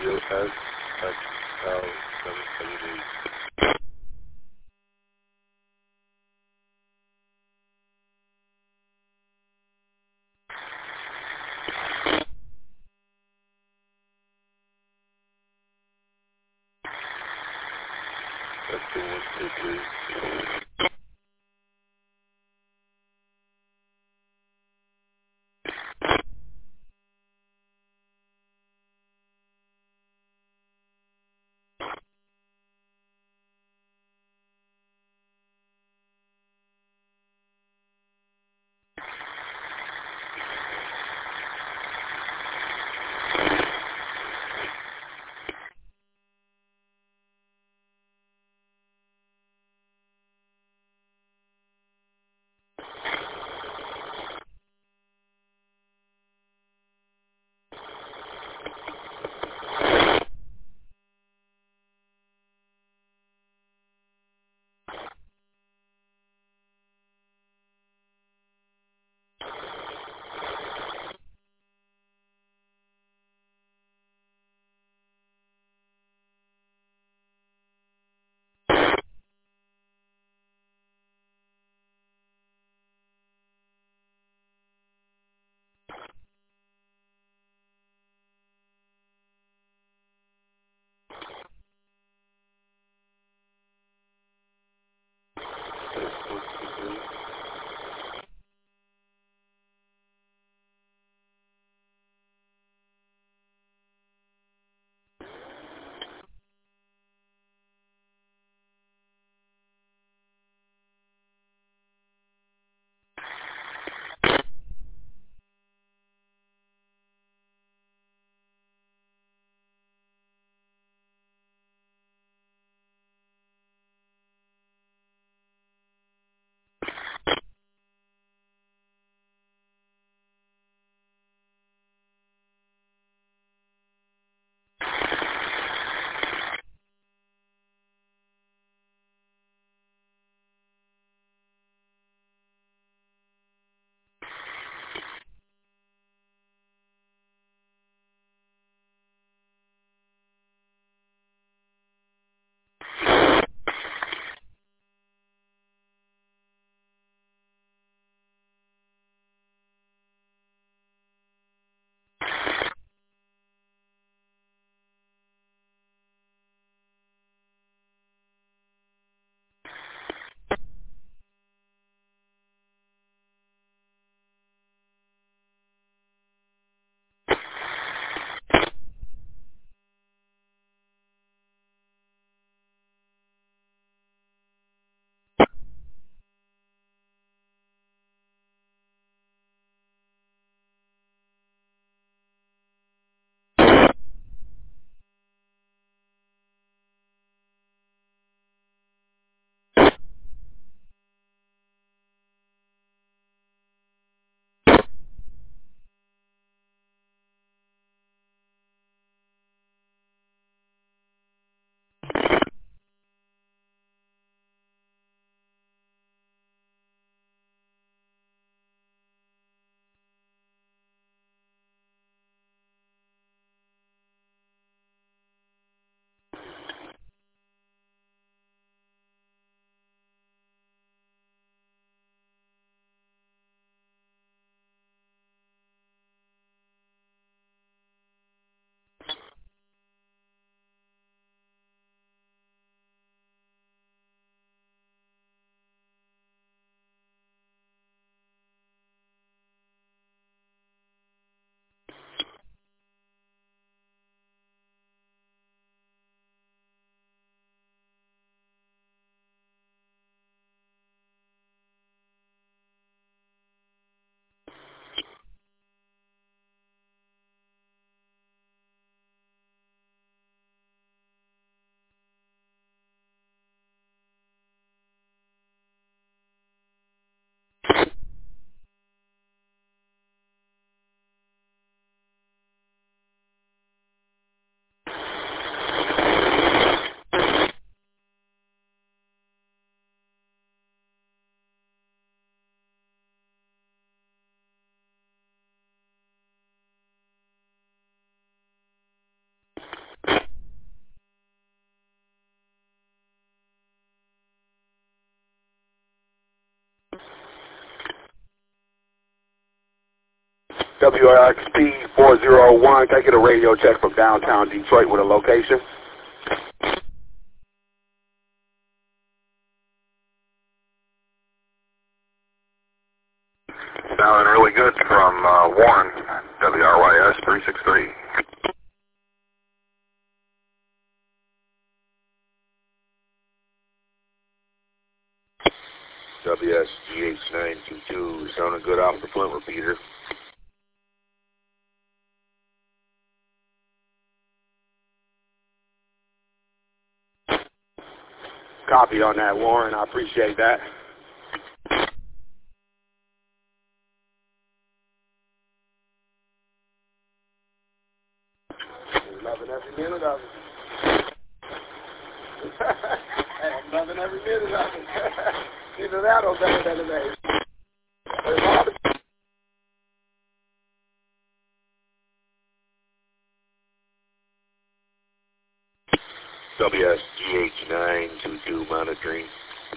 S X L 778. That's the 123. WRXP 401. Can I get a radio check from downtown Detroit with a location? Sounding really good from Warren, WRYS 363. WSGH922, sounding good off the Flint repeater. Copy on that, Warren. I appreciate that. 11 every minute of it. Hey, I'm loving every minute of it. Either that or better than an A. WSGH922 monitoring.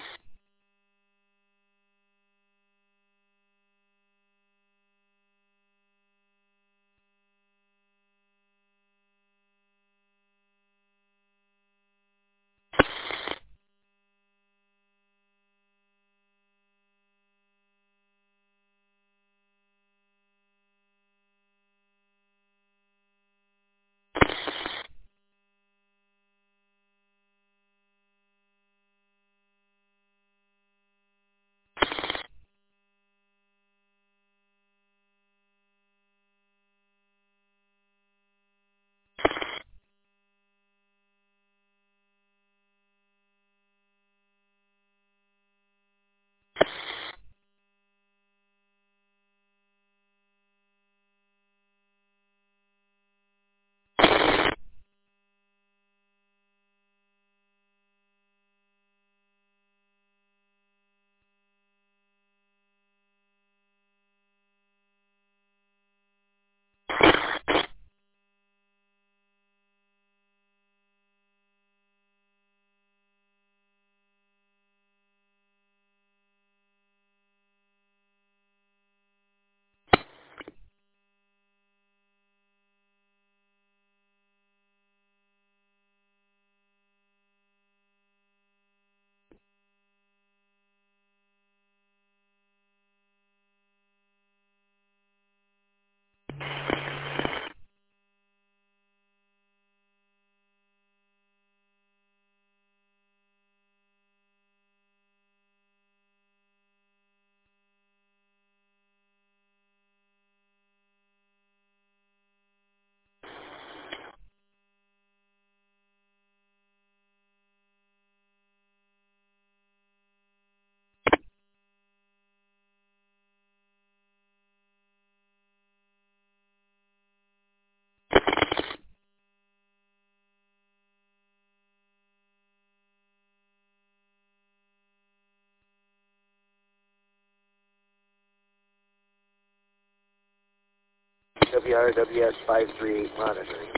WRWS 538 monitoring.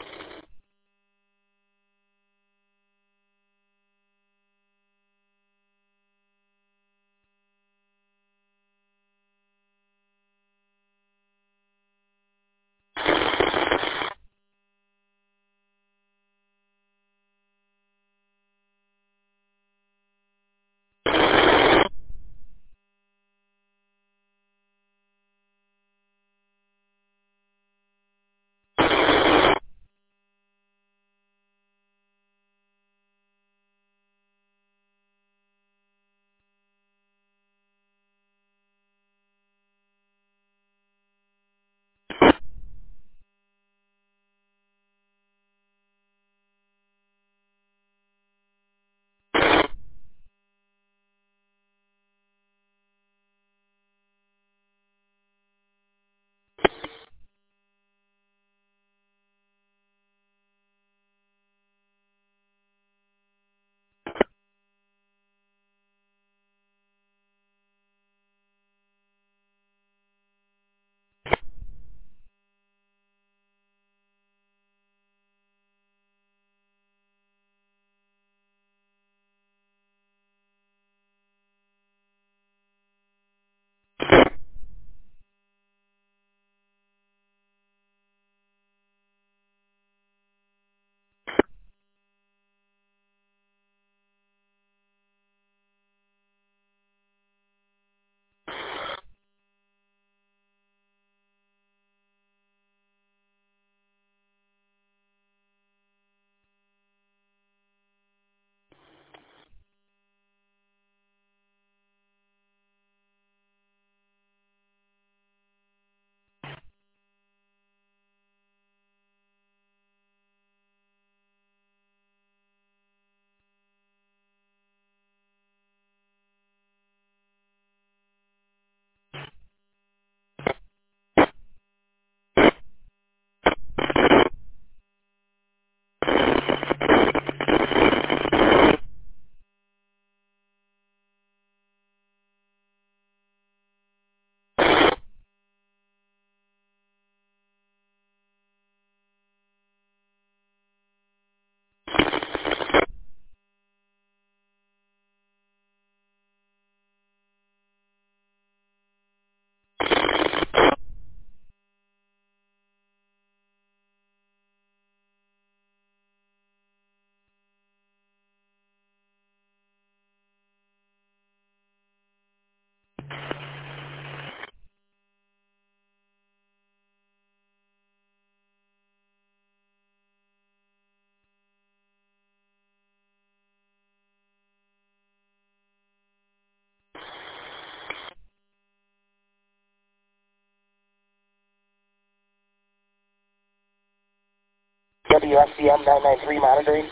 WSCM 993 monitoring.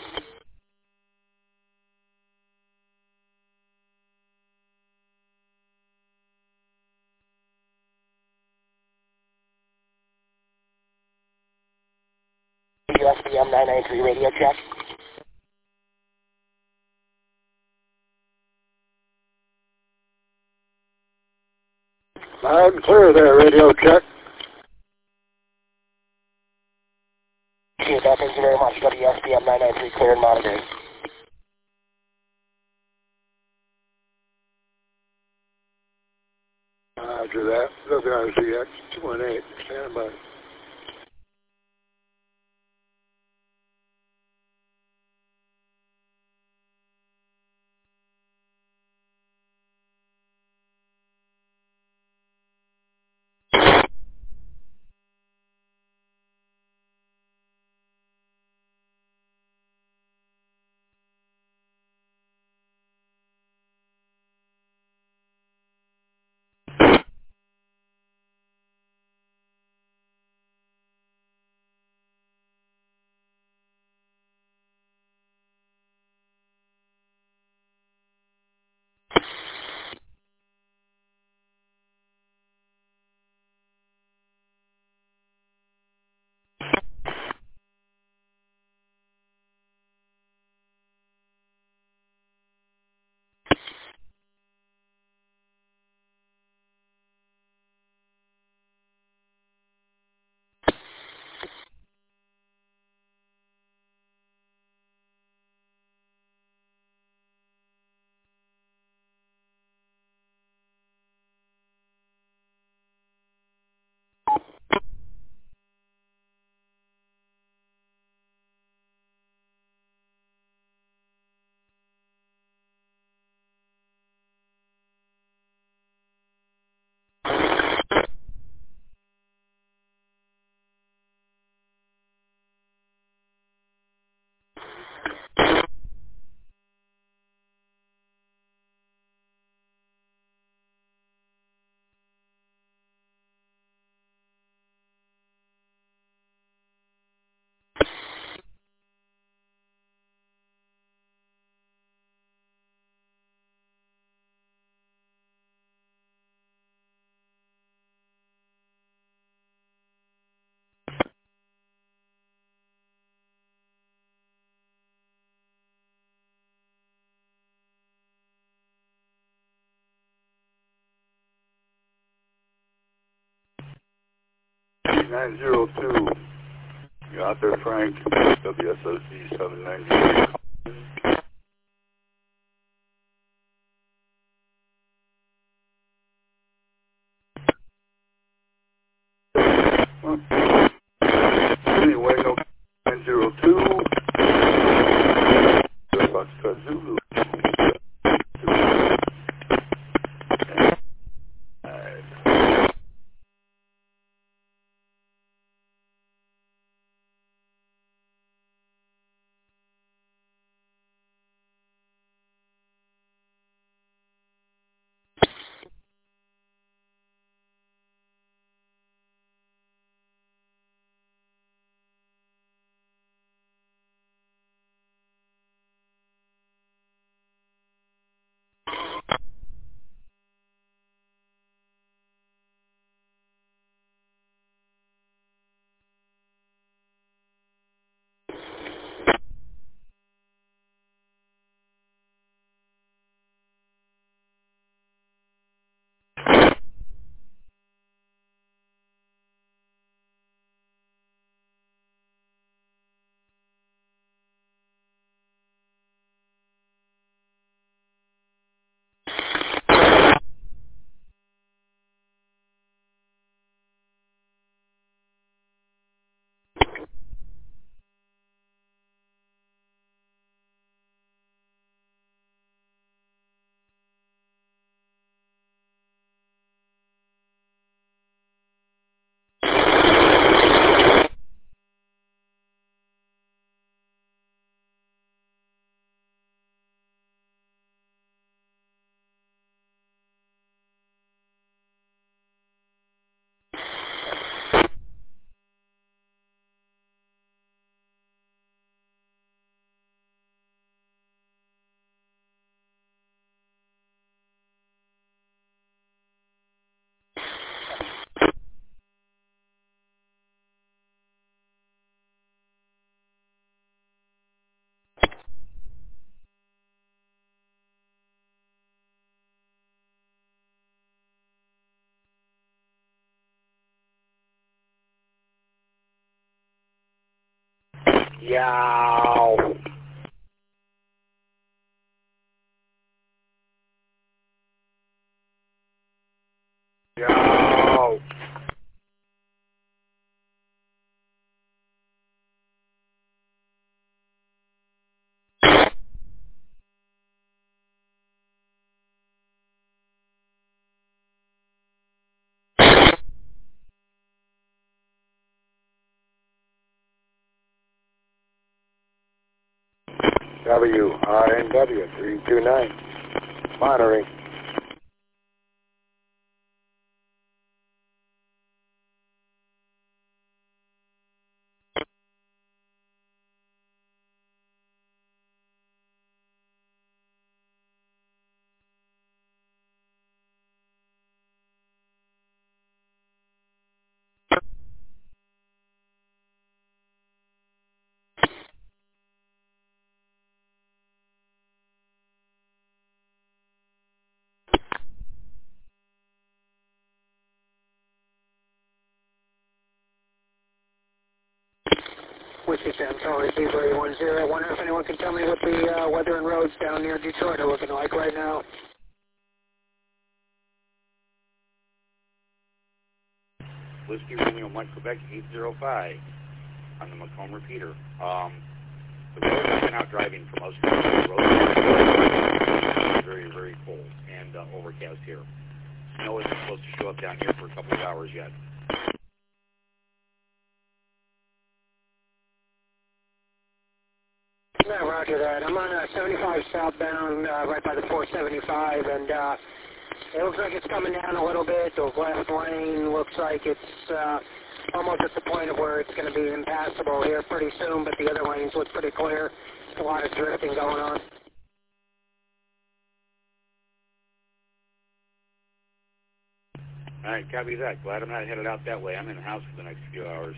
WSCM 993 radio check. Loud and clear there, radio check. Appreciate that. Thank you very much. WSCM 993 clear and monitoring. Roger that. WRZX 218. Stand by. Nine zero two. You out there, Frank? WSOC 790. Anyway, no 902. Foxtrot Zulu. Yow. Yow. WRNW 329. Monitoring. Whiskey Sam, Charlie Zebra 10. I wonder if anyone can tell me what the weather and roads down near Detroit are looking like right now. Whiskey Romeo Mike Quebec 805 on the Macomb repeater. The roads I've been out driving for most of the roads are very, very cold and overcast here. Snow isn't supposed to show up down here for a couple of hours yet. Yeah, roger that. I'm on 75 southbound right by the 475, and it looks like it's coming down a little bit. The left lane looks like it's almost at the point of where it's going to be impassable here pretty soon, but the other lanes look pretty clear. A lot of drifting going on. All right, copy that. Glad I'm not headed out that way. I'm in the house for the next few hours.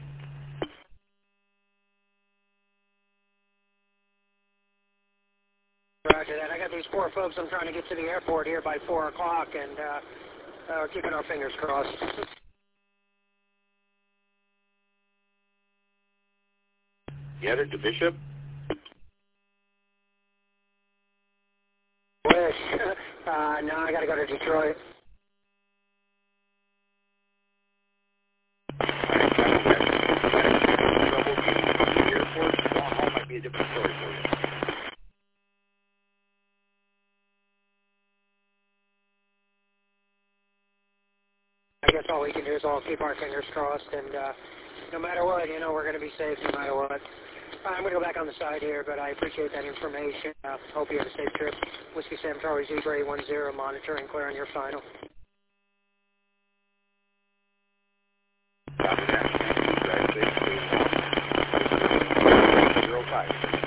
Roger that. I got these poor folks I'm trying to get to the airport here by 4 o'clock, and we're keeping our fingers crossed. You headed to Bishop? Wish. No, I got to go to Detroit. Trouble getting to the airport? Going home might be a different story for you. I guess all we can do is all keep our fingers crossed, and no matter what, you know, we're going to be safe no matter what. I'm going to go back on the side here, but I appreciate that information. Hope you have a safe trip. Whiskey Sam Charlie Zebra 10, monitoring clear on your final. Copy that. Drive safely. 05.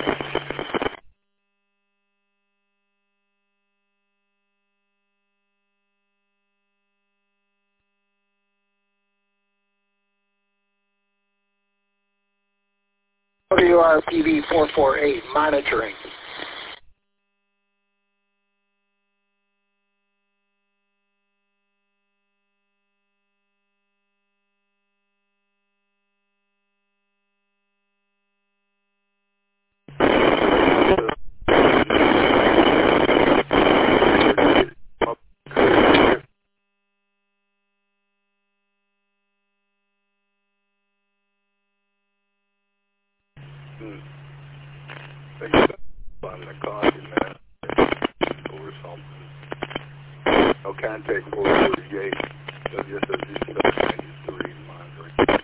WRPV 448, monitoring. On the coffee, man. Or something. No contact 438. WSSG 793 monitoring.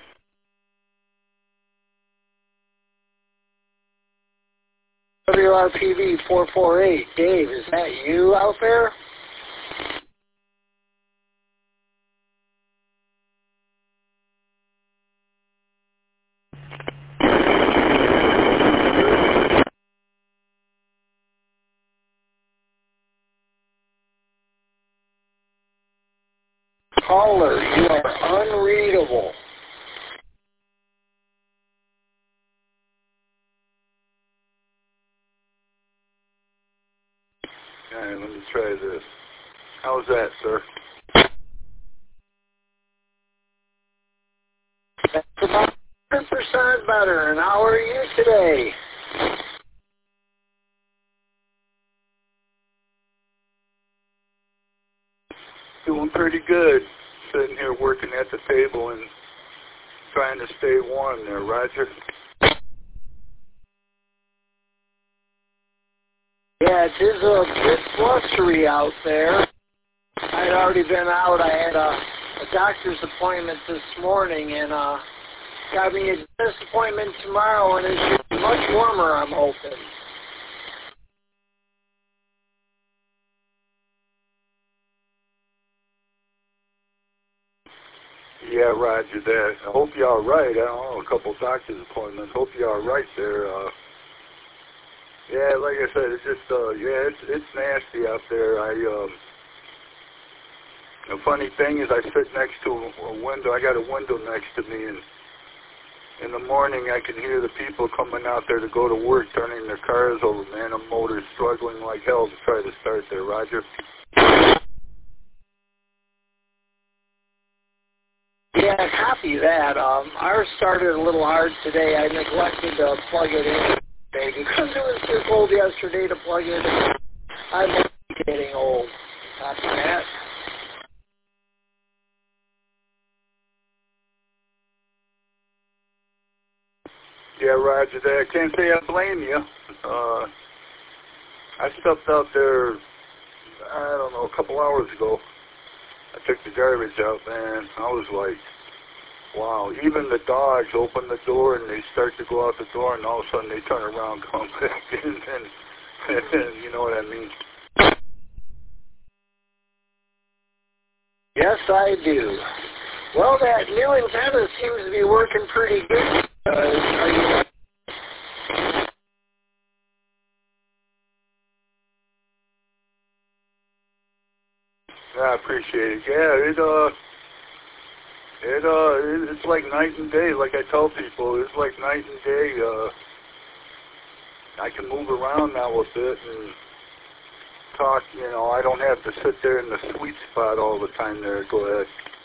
WRPV 448, Dave, is that you out there? Caller, you are unreadable. Alright, let me try this. How's that, sir? That's about 100%. Doing better, and how are you today? Doing pretty good. Sitting here working at the table and trying to stay warm there, Roger. Yeah, it is a bit blustery out there. I had already been out. I had a doctor's appointment this morning, and got me a dentist appointment tomorrow, and it should be much warmer, I'm hoping. Yeah, Roger that. I hope you're all right. I don't know, a couple doctor's appointments. Hope you're all right there. Yeah, like I said, it's just, it's nasty out there. The funny thing is I sit next to a window. I got a window next to me, and in the morning I can hear the people coming out there to go to work, turning their cars over, man. The motor's struggling like hell to try to start there, Roger. Yeah, copy that. Ours started a little hard today. I neglected to plug it in because it was too cold yesterday to plug it in. I'm getting old. Copy that. Yeah, Roger that. I can't say I blame you. I stepped out there, I don't know, a couple hours ago. I took the garbage out, man. I was like, wow. Even the dogs open the door and they start to go out the door, and all of a sudden they turn around, come back in, and you know what I mean. Yes, I do. Well, that new antenna seems to be working pretty good. Are you... I appreciate it. Yeah, it's like night and day. Like I tell people, it's like night and day. I can move around now a bit and talk. You know, I don't have to sit there in the sweet spot all the time. There, go ahead.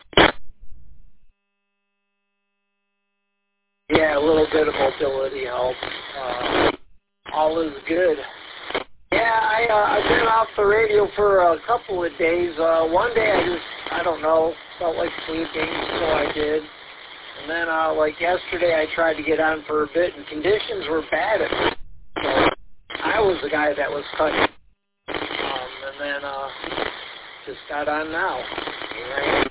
Yeah, a little bit of mobility helps. All is good. Yeah, I've been off the radio for a couple of days. One day I don't know, felt like sleeping, so I did. And then, like yesterday, I tried to get on for a bit, and conditions were bad at first. So I was the guy that was cutting. And then just got on now. Right?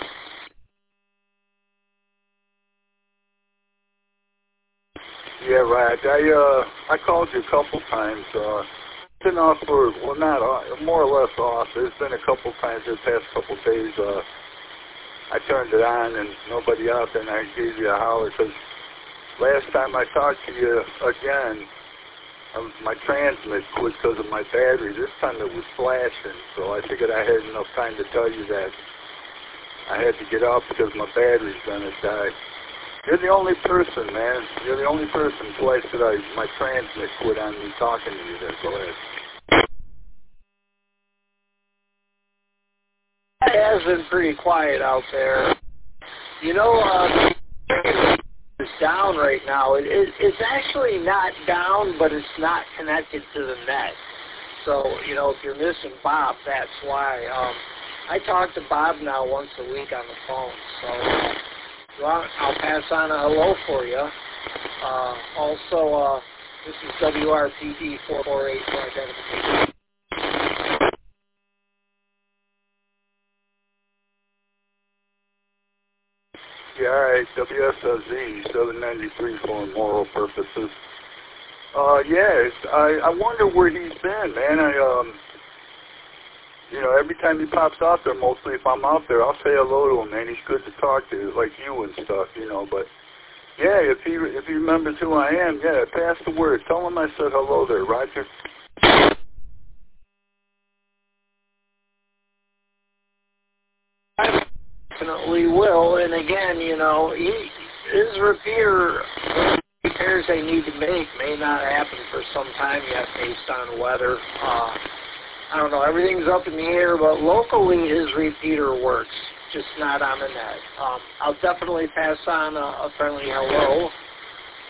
Yeah, right. I called you a couple times. Been off for, well, not more or less off. There's been a couple times the past couple days. I turned it on and nobody out there, and I gave you a holler because last time I talked to you again, my transmit quit because of my battery. This time it was flashing, so I figured I had enough time to tell you that I had to get off because my battery's gonna die. You're the only person, man. You're the only person twice that my transmit quit on me talking to you there. Go ahead. It has been pretty quiet out there. You know, it's down right now. It's actually not down, but it's not connected to the net. So, you know, if you're missing Bob, that's why. I talk to Bob now once a week on the phone, so... Well, I'll pass on a hello for you. Also, this is WRPD 448 for identification. Yeah, all right. WSZ 793 for moral purposes. Yes, I wonder where he's been, man. You know, every time he pops out there, mostly if I'm out there, I'll say hello to him, man. He's good to talk to, like you and stuff, you know. But, yeah, if he remembers who I am, yeah, pass the word. Tell him I said hello there, Roger. I definitely will. And, again, you know, his repairs they need to make may not happen for some time yet based on weather. I don't know, everything's up in the air, but locally his repeater works, just not on the net. I'll definitely pass on a friendly hello.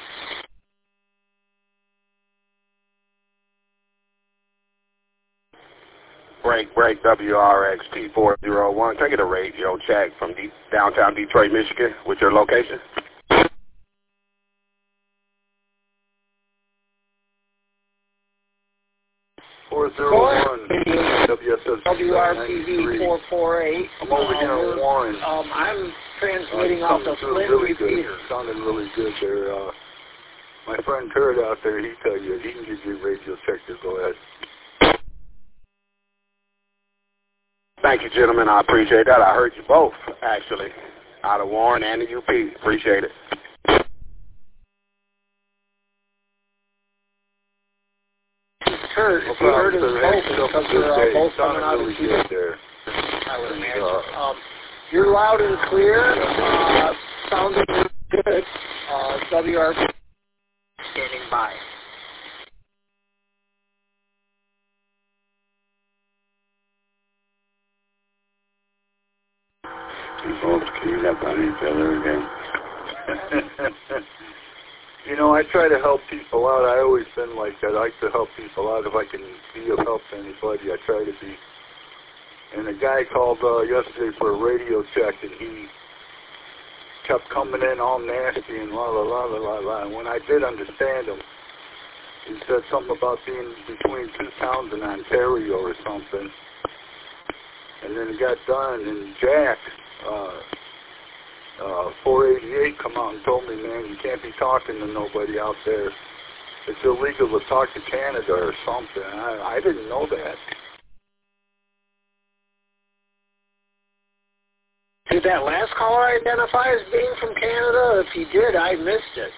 Break, WRXP 401. Can I get a radio check from downtown Detroit, Michigan, with your location? 401 WSS WRPV 448. I'm over here in Warren. I'm transmitting off the Flynn repeater. Sounding really good there. My friend Kurt out there, he tell you, he can give you a radio check to go ahead. Thank you, gentlemen. I appreciate that. I heard you both, actually, out of Warren and the UP. Appreciate it. Kurt, if you heard us both, because we're both coming out of the good there. I would imagine. You're loud and clear. Sounding good. WRP standing by. You both keyed up on each other again. You know, I try to help people out. I always been like that. I like to help people out. If I can be of help to anybody, I try to be. And a guy called yesterday for a radio check, and he kept coming in all nasty and la la la la la la. And when I did understand him, he said something about being between two towns in Ontario or something. And then it got done, and Jack, 488 come out and told me, man, you can't be talking to nobody out there. It's illegal to talk to Canada or something. I didn't know that. Did that last caller identify as being from Canada? If he did, I missed it.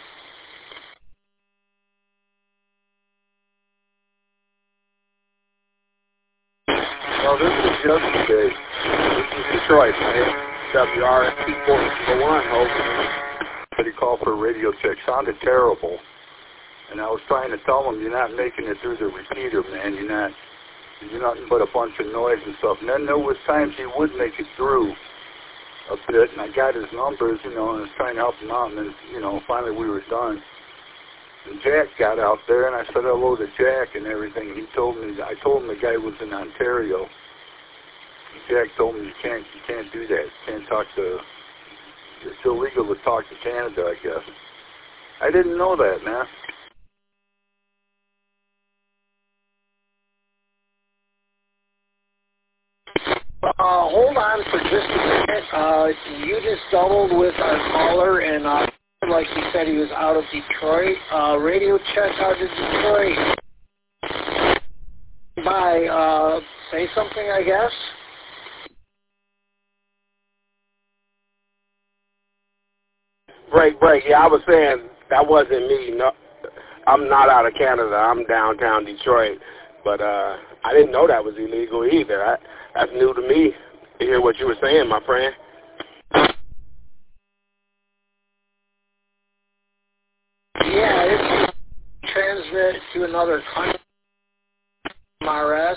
Well, this is yesterday. This is Detroit, man. WRXP 401, hope. But he called for a radio check. Sounded terrible. And I was trying to tell him, you're not making it through the repeater, man. You're nothing but a bunch of noise and stuff. And then there was times he would make it through a bit, and I got his numbers, you know, and I was trying to help him out, and then, you know, finally we were done. And Jack got out there, and I said hello to Jack and everything. He told me, I told him the guy was in Ontario. Jack told me you can't do that. You can't talk to, it's illegal to talk to Canada, I guess. I didn't know that, man. Hold on for just a minute. You just doubled with our caller, and like he said, he was out of Detroit. Radio check out of Detroit. Bye. Say something, I guess. Break. Yeah, I was saying that wasn't me. No, I'm not out of Canada. I'm downtown Detroit. But I didn't know that was illegal either. That's new to me to hear what you were saying, my friend. Yeah, if you transmit to another country, MRS,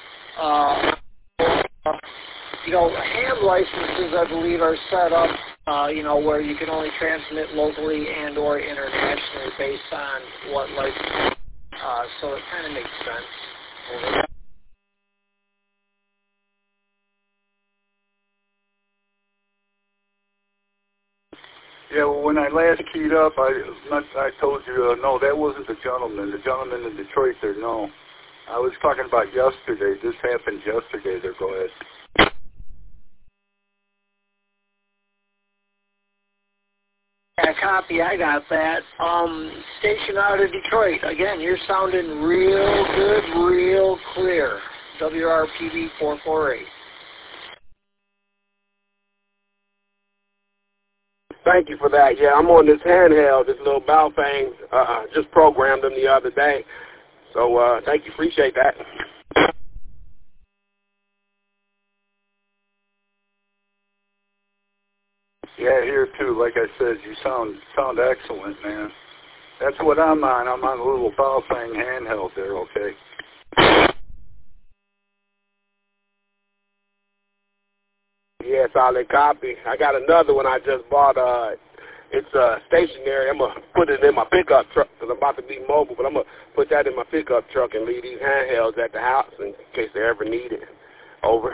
you know, ham licenses, I believe, are set up, you know, where you can only transmit locally and or internationally based on what license. So it kind of makes sense. Yeah, well, when I last keyed up, I told you, no, that wasn't the gentleman. The gentleman in Detroit there, no. I was talking about yesterday. This happened yesterday there. Go ahead. Yeah, copy. I got that. Station out of Detroit. Again, you're sounding real good, real clear. WRPV 448. Thank you for that. Yeah, I'm on this handheld, this little Baofeng. Just programmed them the other day. So thank you. Appreciate that. Yeah, here too. Like I said, you sound excellent, man. That's what I'm on. I'm on a little Baofeng handheld there, okay? Yeah, solid copy. I got another one I just bought. It's stationary. I'm going to put it in my pickup truck because I'm about to be mobile, but I'm going to put that in my pickup truck and leave these handhelds at the house in case they ever need it. Over.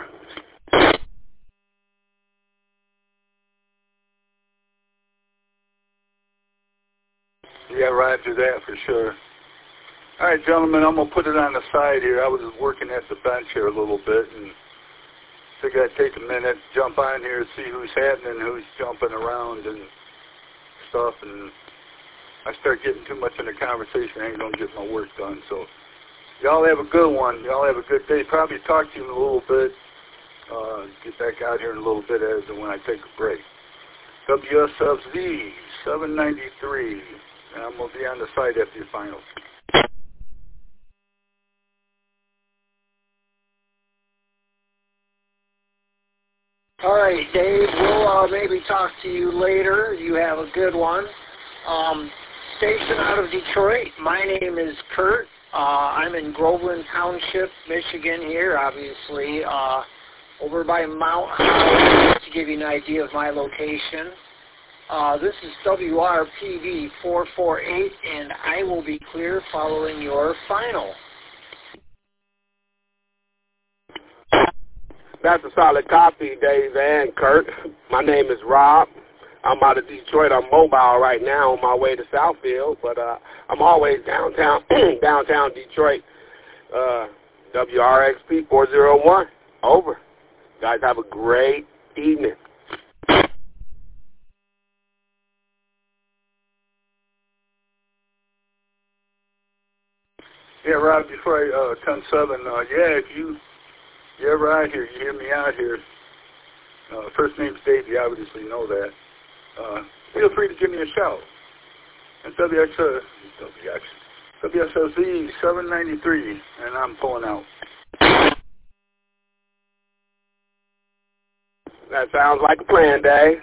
Yeah, roger that for sure. All right, gentlemen, I'm going to put it on the side here. I was working at the bench here a little bit, and figured I'd take a minute, jump on here, see who's happening, who's jumping around and stuff, and I start getting too much in the conversation, I ain't going to get my work done. So y'all have a good one. Y'all have a good day. Probably talk to you in a little bit. Get back out here in a little bit as and when I take a break. WSFZ 793, and I'm going to be on the site after your finals. All right, Dave, we'll maybe talk to you later. You have a good one. Station out of Detroit. My name is Kurt. I'm in Groveland Township, Michigan here, obviously, over by Mount Holly, to give you an idea of my location. This is WRPV 448, and I will be clear following your final. That's a solid copy, Dave and Kurt. My name is Rob. I'm out of Detroit. I'm mobile right now on my way to Southfield, but I'm always downtown downtown Detroit. WRXP 401. Over. Guys, have a great evening. Yeah, Rob, before I 10-7, yeah, if you're ever out here, you hear me out here, first name's Dave, you obviously know that. Feel free to give me a shout. And WSLZ 793, and I'm pulling out. That sounds like a plan, Dave.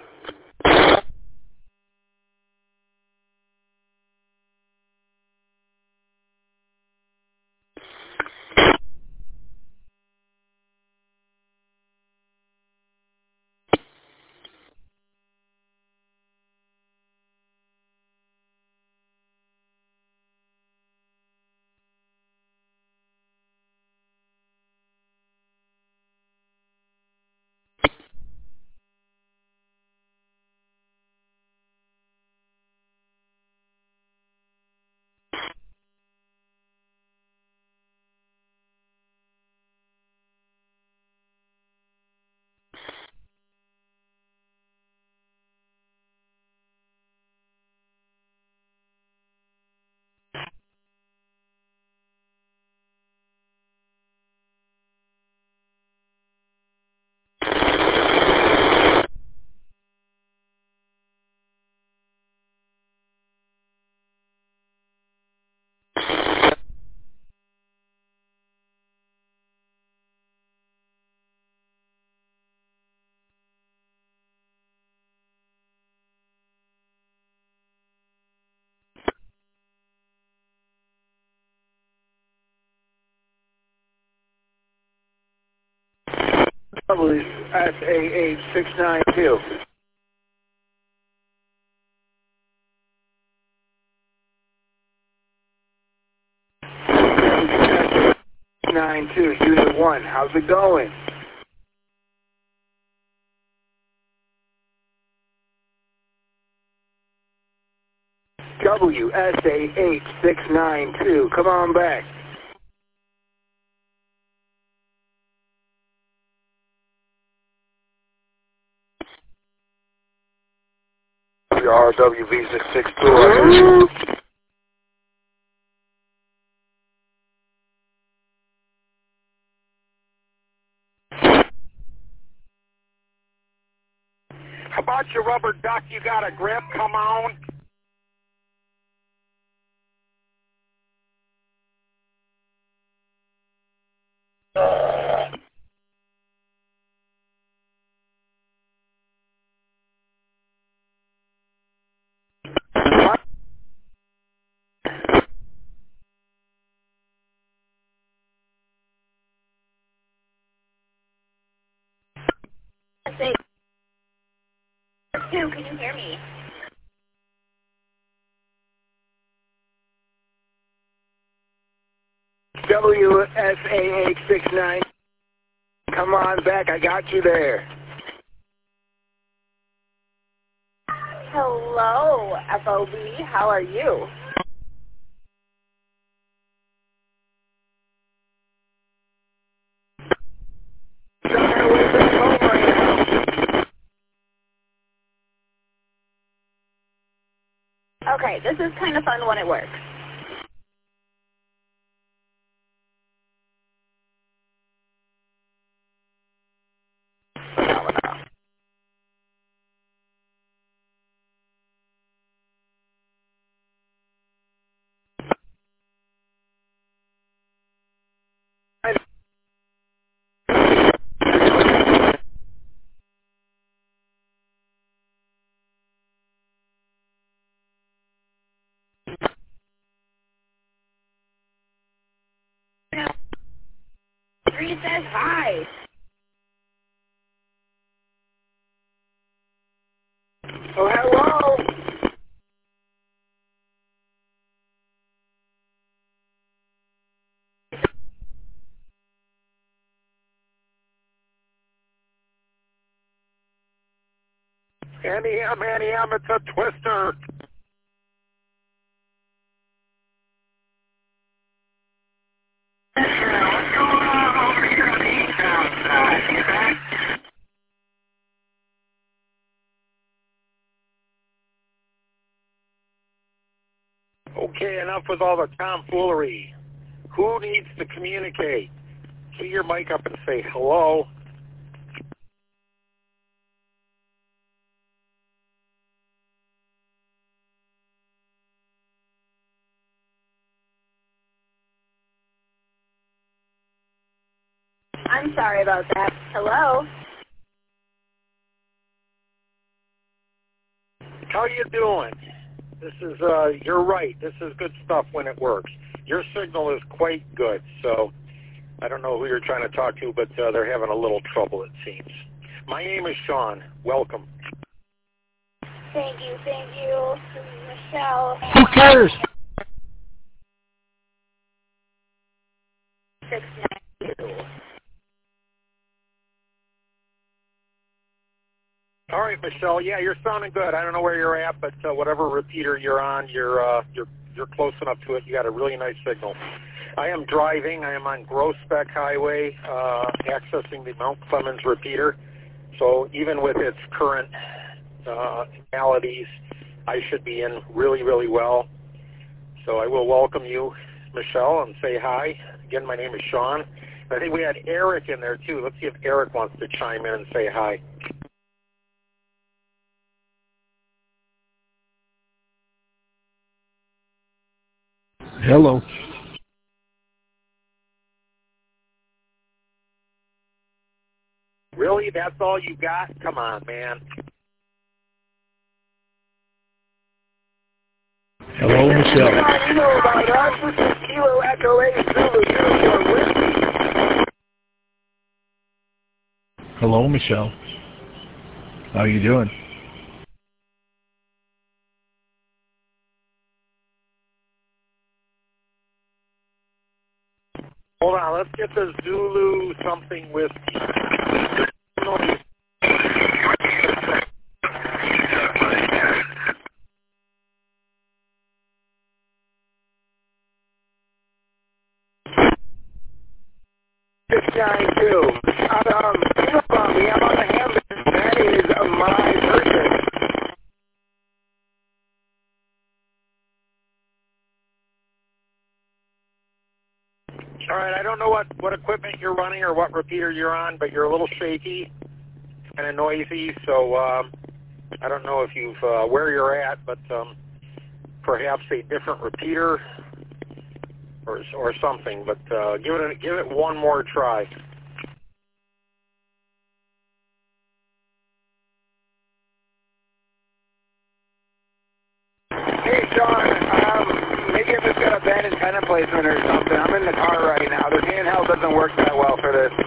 WSAH 692. Unit 1, how's it going? WSAH 692, come on back. RWV 662. How about your rubber duck? You got a grip? Come on. Can you hear me? WSAH 69. Come on back. I got you there. Hello, FOB. How are you? Okay, this is kind of fun when it works. Three says hi. Oh, hello. Annie M, it's a twister. What's going on over here on the eastbound side? Okay, enough with all the tomfoolery. Who needs to communicate? Key your mic up and say hello. I'm sorry about that. Hello? How you doing? This is, you're right. This is good stuff when it works. Your signal is quite good, so I don't know who you're trying to talk to, but they're having a little trouble, it seems. My name is Sean. Welcome. Thank you. This is Michelle. Who cares? 692. All right, Michelle. Yeah, you're sounding good. I don't know where you're at, but whatever repeater you're on, you're close enough to it. You got a really nice signal. I am driving. I am on Groesbeck Highway, accessing the Mount Clemens repeater. So even with its current maladies, I should be in really, really well. So I will welcome you, Michelle, and say hi. Again, my name is Sean. I think we had Eric in there, too. Let's see if Eric wants to chime in and say hi. Hello. Really? That's all you got? Come on, man. Hello, Michelle. You know about us. This is Kilo Echo 8 Zulu Junior Whiskey. Hello, Michelle. How you doing? Hold on, let's get the Zulu something whiskey. You know about me, I'm on the hand. That is my person. All right, I don't know what equipment you're running or what repeater you're on, but you're a little shaky, kind of noisy, so I don't know if you've where you're at, but perhaps a different repeater or something. But give it one more try. Hey, Sean, maybe I've just got a bad antenna placement or something. I'm in the car right now. The handheld doesn't work that well for this.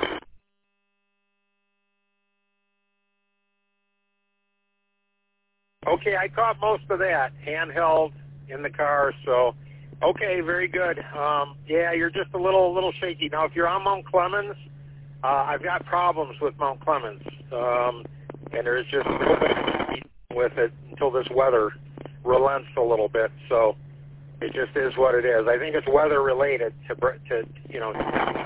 Okay, I caught most of that. Handheld in the car, so okay, very good. Yeah, you're just a little shaky. Now, if you're on Mount Clemens, I've got problems with Mount Clemens, and there's just no way with it until this weather relents a little bit. So it just is what it is. I think it's weather related to you know.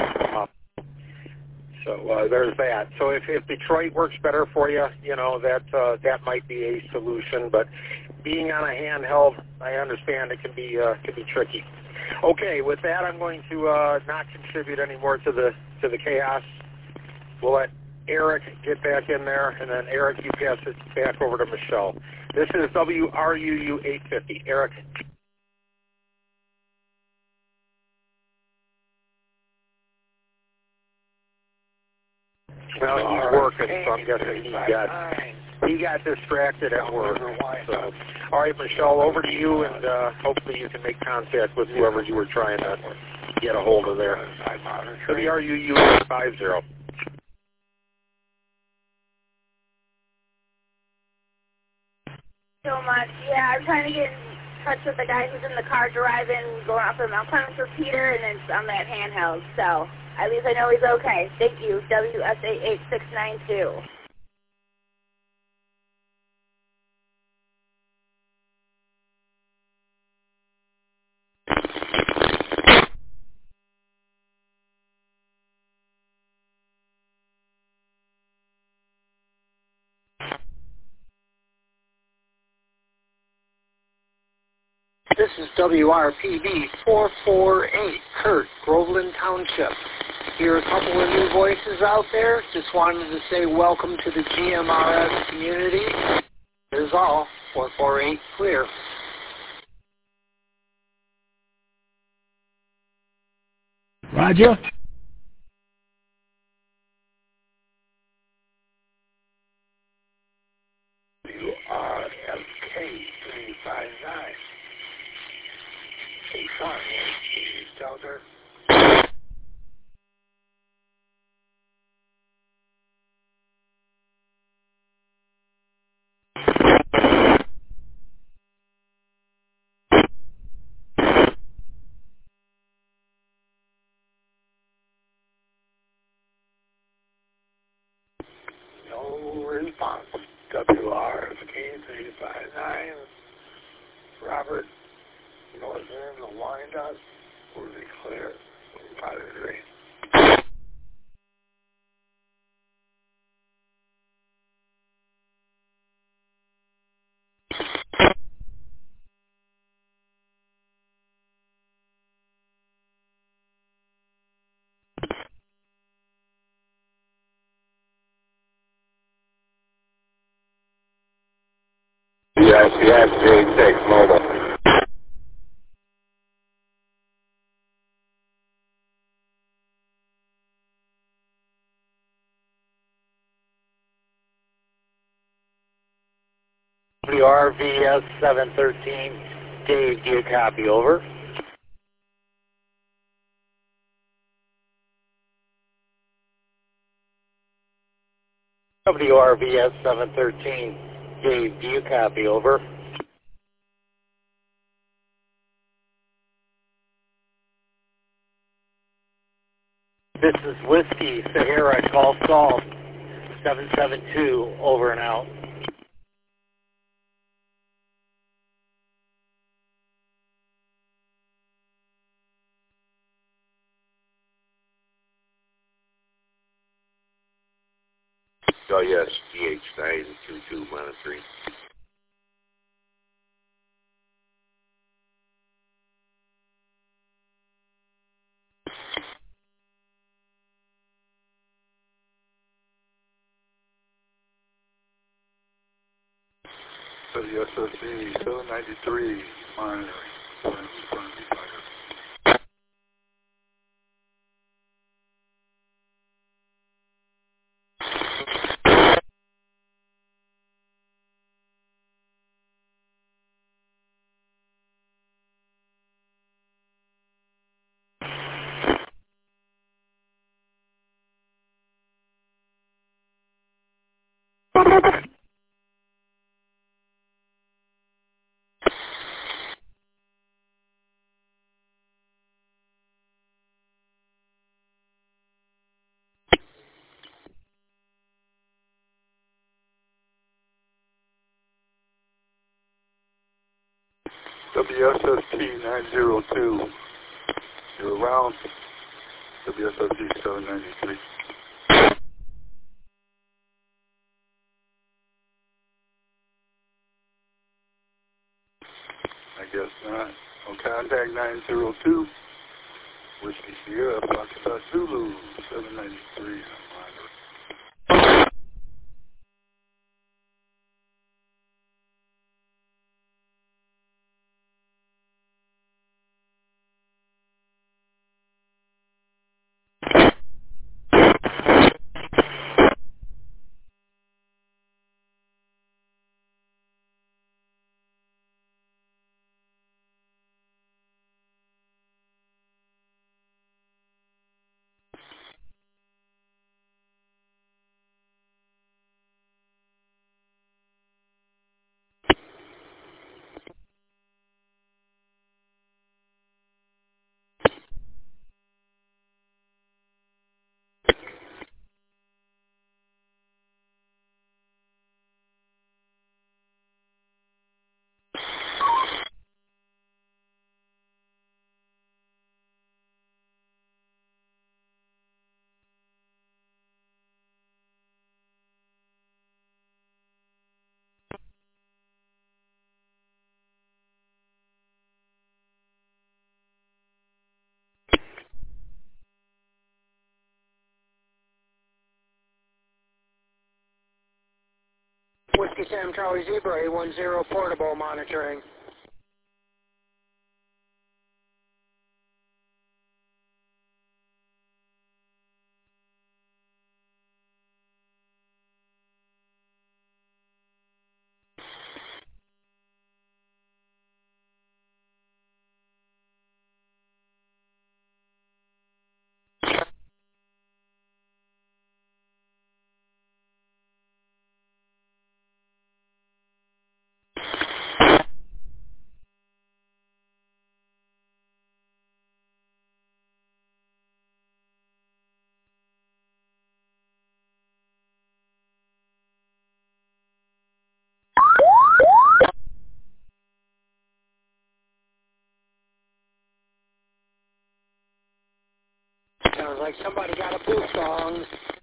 So there's that. So if Detroit works better for you, you know that might be a solution. But being on a handheld, I understand it can be tricky. Okay, with that, I'm going to not contribute anymore to the chaos. We'll let Eric get back in there, and then Eric, you pass it back over to Michelle. This is WRUU 850. Eric. Well, he's working, so I'm guessing he got distracted at work. So, all right, Michelle, over to you, and hopefully you can make contact with whoever you were trying to get a hold of there. WRUU 850. So much. Yeah, I'm trying to get in touch with the guy who's in the car driving, going off of Mount Clemens for Peter, and it's on that handheld. So at least I know he's okay. Thank you. WSA 8692. This is WRPB 448, Kurt, Groveland Township. Hear a couple of new voices out there. Just wanted to say welcome to the GMRS community. Here's all. 448 clear. Roger. WRFK 359. Hey, sorry, Shelter. No response. WRFK 359. Robert. Northern, the wind up, will be clear, 5-3. Yes, J6 mobile. WRVS 713. Dave, do you copy? Over. WRVS 713. Dave, do you copy? Over. This is Whiskey Sahara, call Salt 772, over and out. Oh, yes, GH922-3. WSSC 793, monitoring. WSST 902. You're around. WSST 793. I guess not. On contact 902. Whiskey Sierra, Foxtrot Zulu 793. Whiskey Sam Charlie Zebra, A10 portable monitoring. Sounds like somebody got a boost on.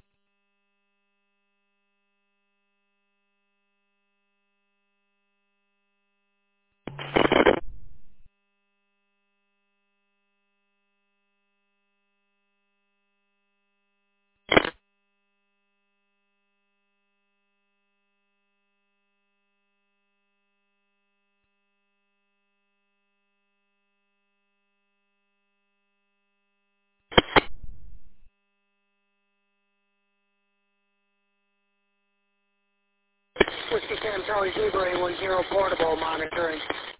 Whiskey Sam Charlie Zebra, A10 portable monitoring.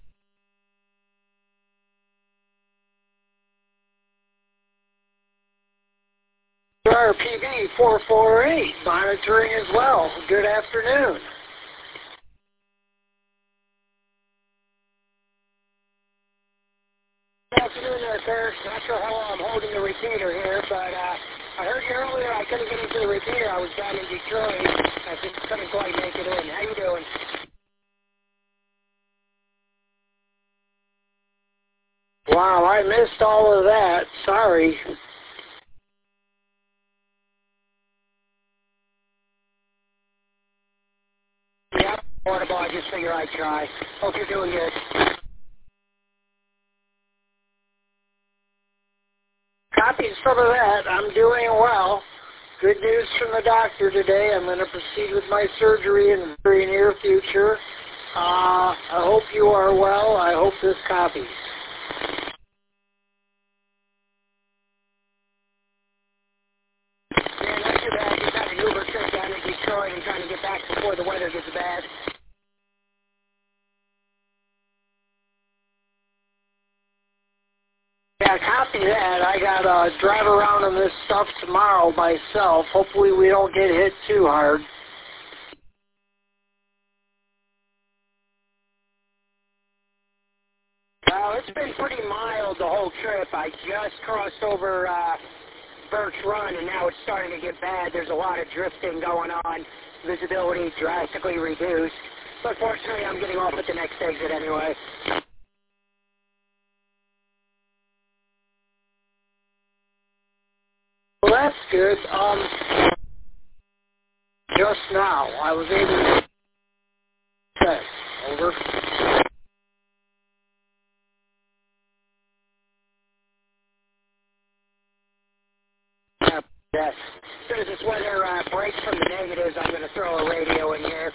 RPB 448 monitoring as well. Good afternoon. Good afternoon there, sir. Not sure how long I'm holding the repeater here, but I heard you earlier I couldn't get into the repeater. I was down in Detroit. I just couldn't quite make it in. How you doing? Wow, I missed all of that. Sorry. Yeah, portable. I just figured I'd try. Hope you're doing good. Copies from that. I'm doing well. Good news from the doctor today. I'm going to proceed with my surgery in the very near future. I hope you are well. I hope this copies. Yeah, not too bad. Just had an Uber trip down to Detroit and trying to get back before the weather gets bad. Yeah, copy that. I got to drive around on this stuff tomorrow myself. Hopefully we don't get hit too hard. Well, it's been pretty mild the whole trip. I just crossed over Birch Run, and now it's starting to get bad. There's a lot of drifting going on. Visibility drastically reduced. But fortunately, I'm getting off at the next exit anyway. good. Just now, I was able to... Okay, over. Yes. As soon as this weather breaks from the negatives, I'm going to throw a radio in here.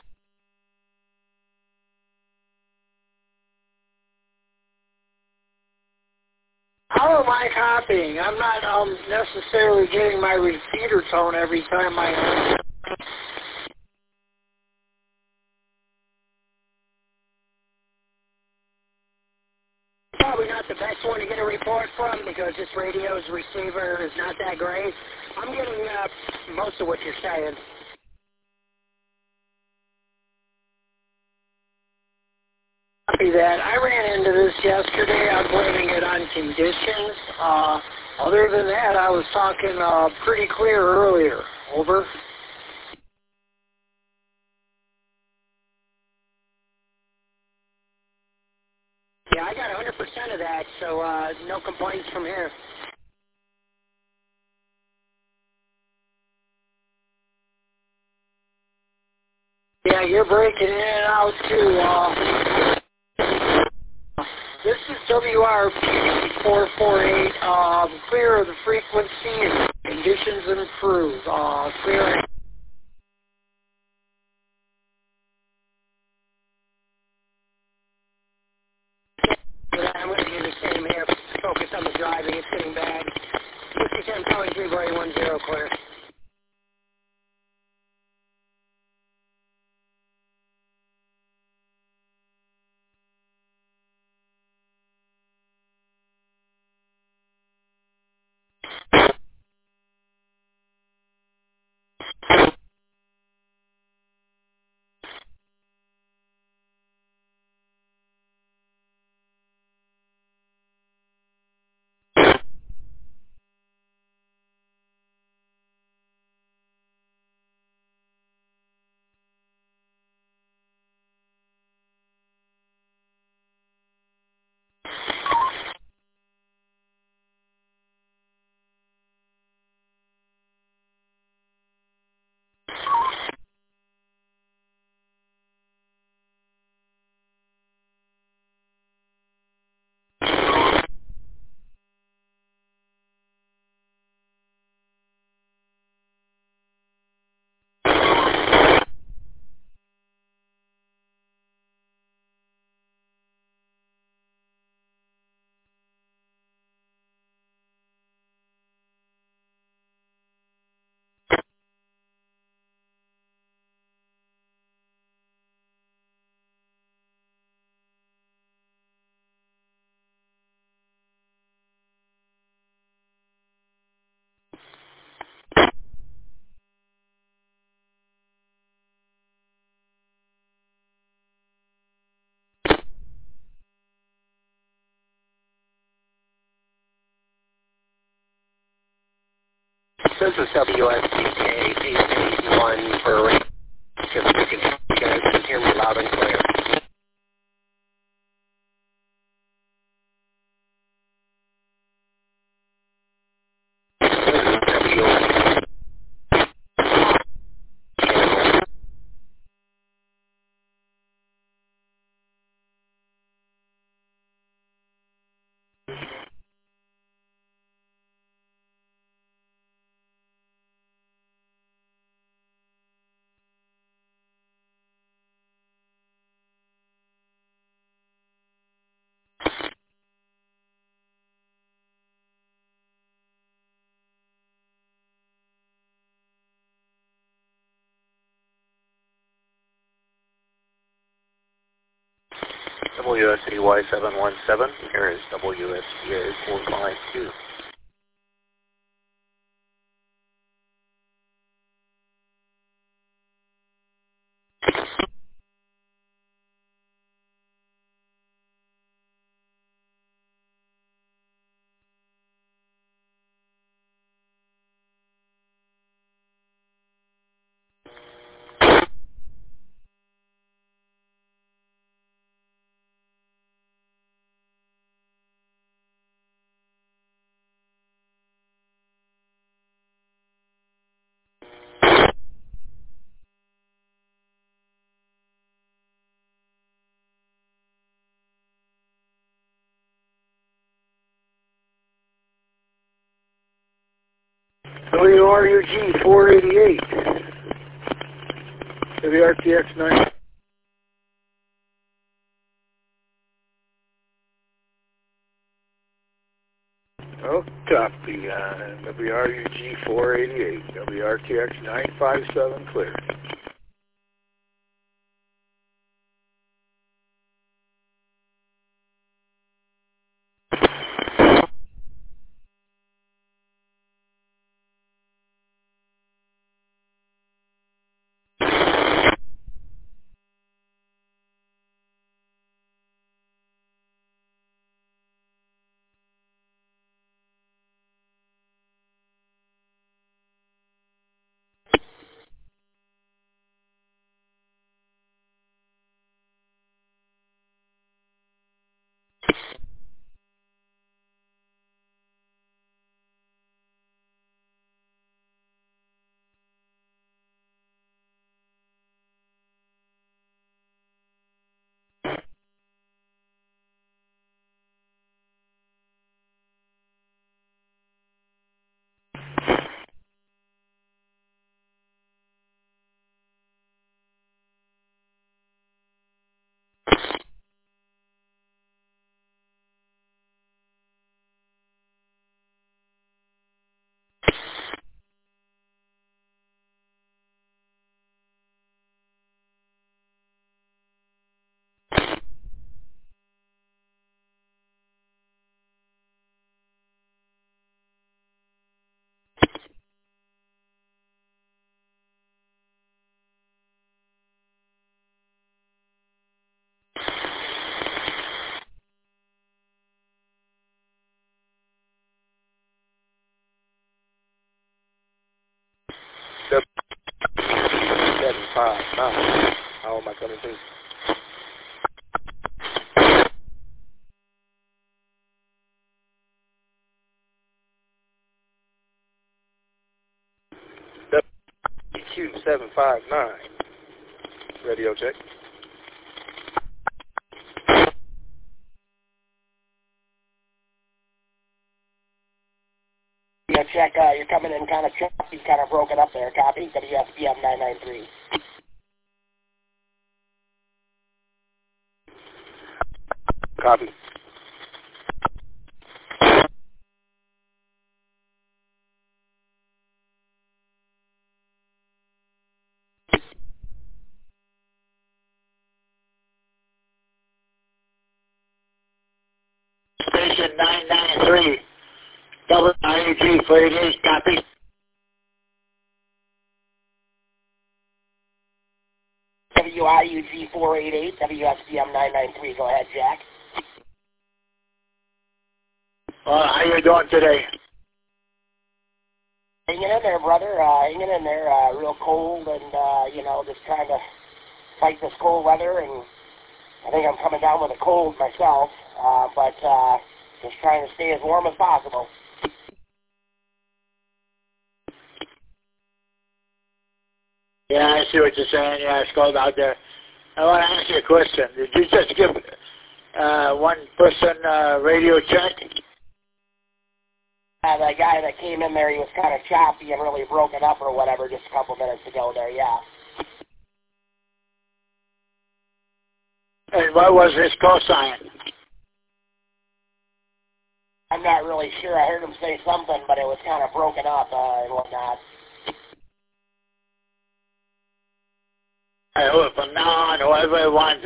How am I copying? I'm not necessarily getting my repeater tone every time I... Probably not the best one to get a report from because this radio's receiver is not that great. I'm getting most of what you're saying. Copy that. I ran into this yesterday. I'm blaming it on conditions. Other than that, I was talking pretty clear earlier. Over. Yeah, I got 100% of that, so no complaints from here. Yeah, you're breaking in and out too. This is WRP 448. Clear of the frequency and conditions improve. Clear. I'm going to do the same here. Focus on the driving. It's getting bad. 57 calling 310 clear. This is WSTK 881 for radio. You guys can hear me loud and clear. WSCY 717, here is WSCA 452. WRUG 488. WRTX 9. Oh, copy. WRUG 488. WRTX 957 clear. How am I coming through? WQ759. Radio check. Yeah, check, you're coming in kind of choppy, kind of broken up there. Copy, WSBM 993. Copy. Station 993. WRUG 488. Copy. WIUG 488, WSBM 993. Go ahead, Jack. How you doing today? Hanging in there, brother. Hanging in there. Real cold and, just trying to fight this cold weather. And I think I'm coming down with a cold myself, but just trying to stay as warm as possible. Yeah, I see what you're saying. Yeah, it's cold out there. I want to ask you a question. Did you just give one person radio check? The guy that came in there, he was kind of choppy and really broken up or whatever just a couple minutes ago there, yeah. And what was his cosign? I'm not really sure. I heard him say something, but it was kind of broken up and whatnot. From now on, whoever wants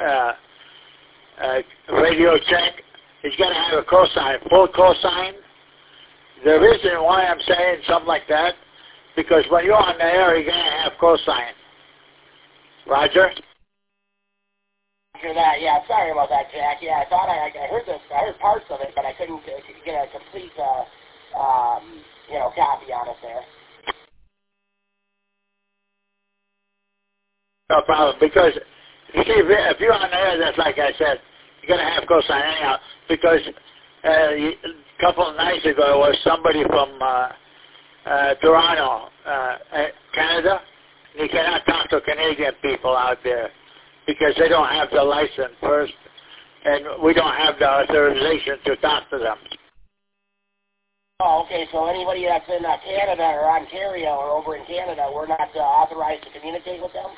a radio check, he's got to have a cosign, full cosign. The reason why I'm saying something like that, because when you're on the air, you're going to have cosign. Roger? Roger that, yeah. Sorry about that, Jack. Yeah, I thought I heard this. I heard parts of it, but I couldn't get a complete, copy on it there. No problem, because you see, if you're on the air, that's like I said, you're going to have cosign anyhow, because a couple of nights ago, there was somebody from Toronto, Canada. You cannot talk to Canadian people out there because they don't have the license first, and we don't have the authorization to talk to them. Oh, okay, so anybody that's in Canada or Ontario or over in Canada, we're not authorized to communicate with them?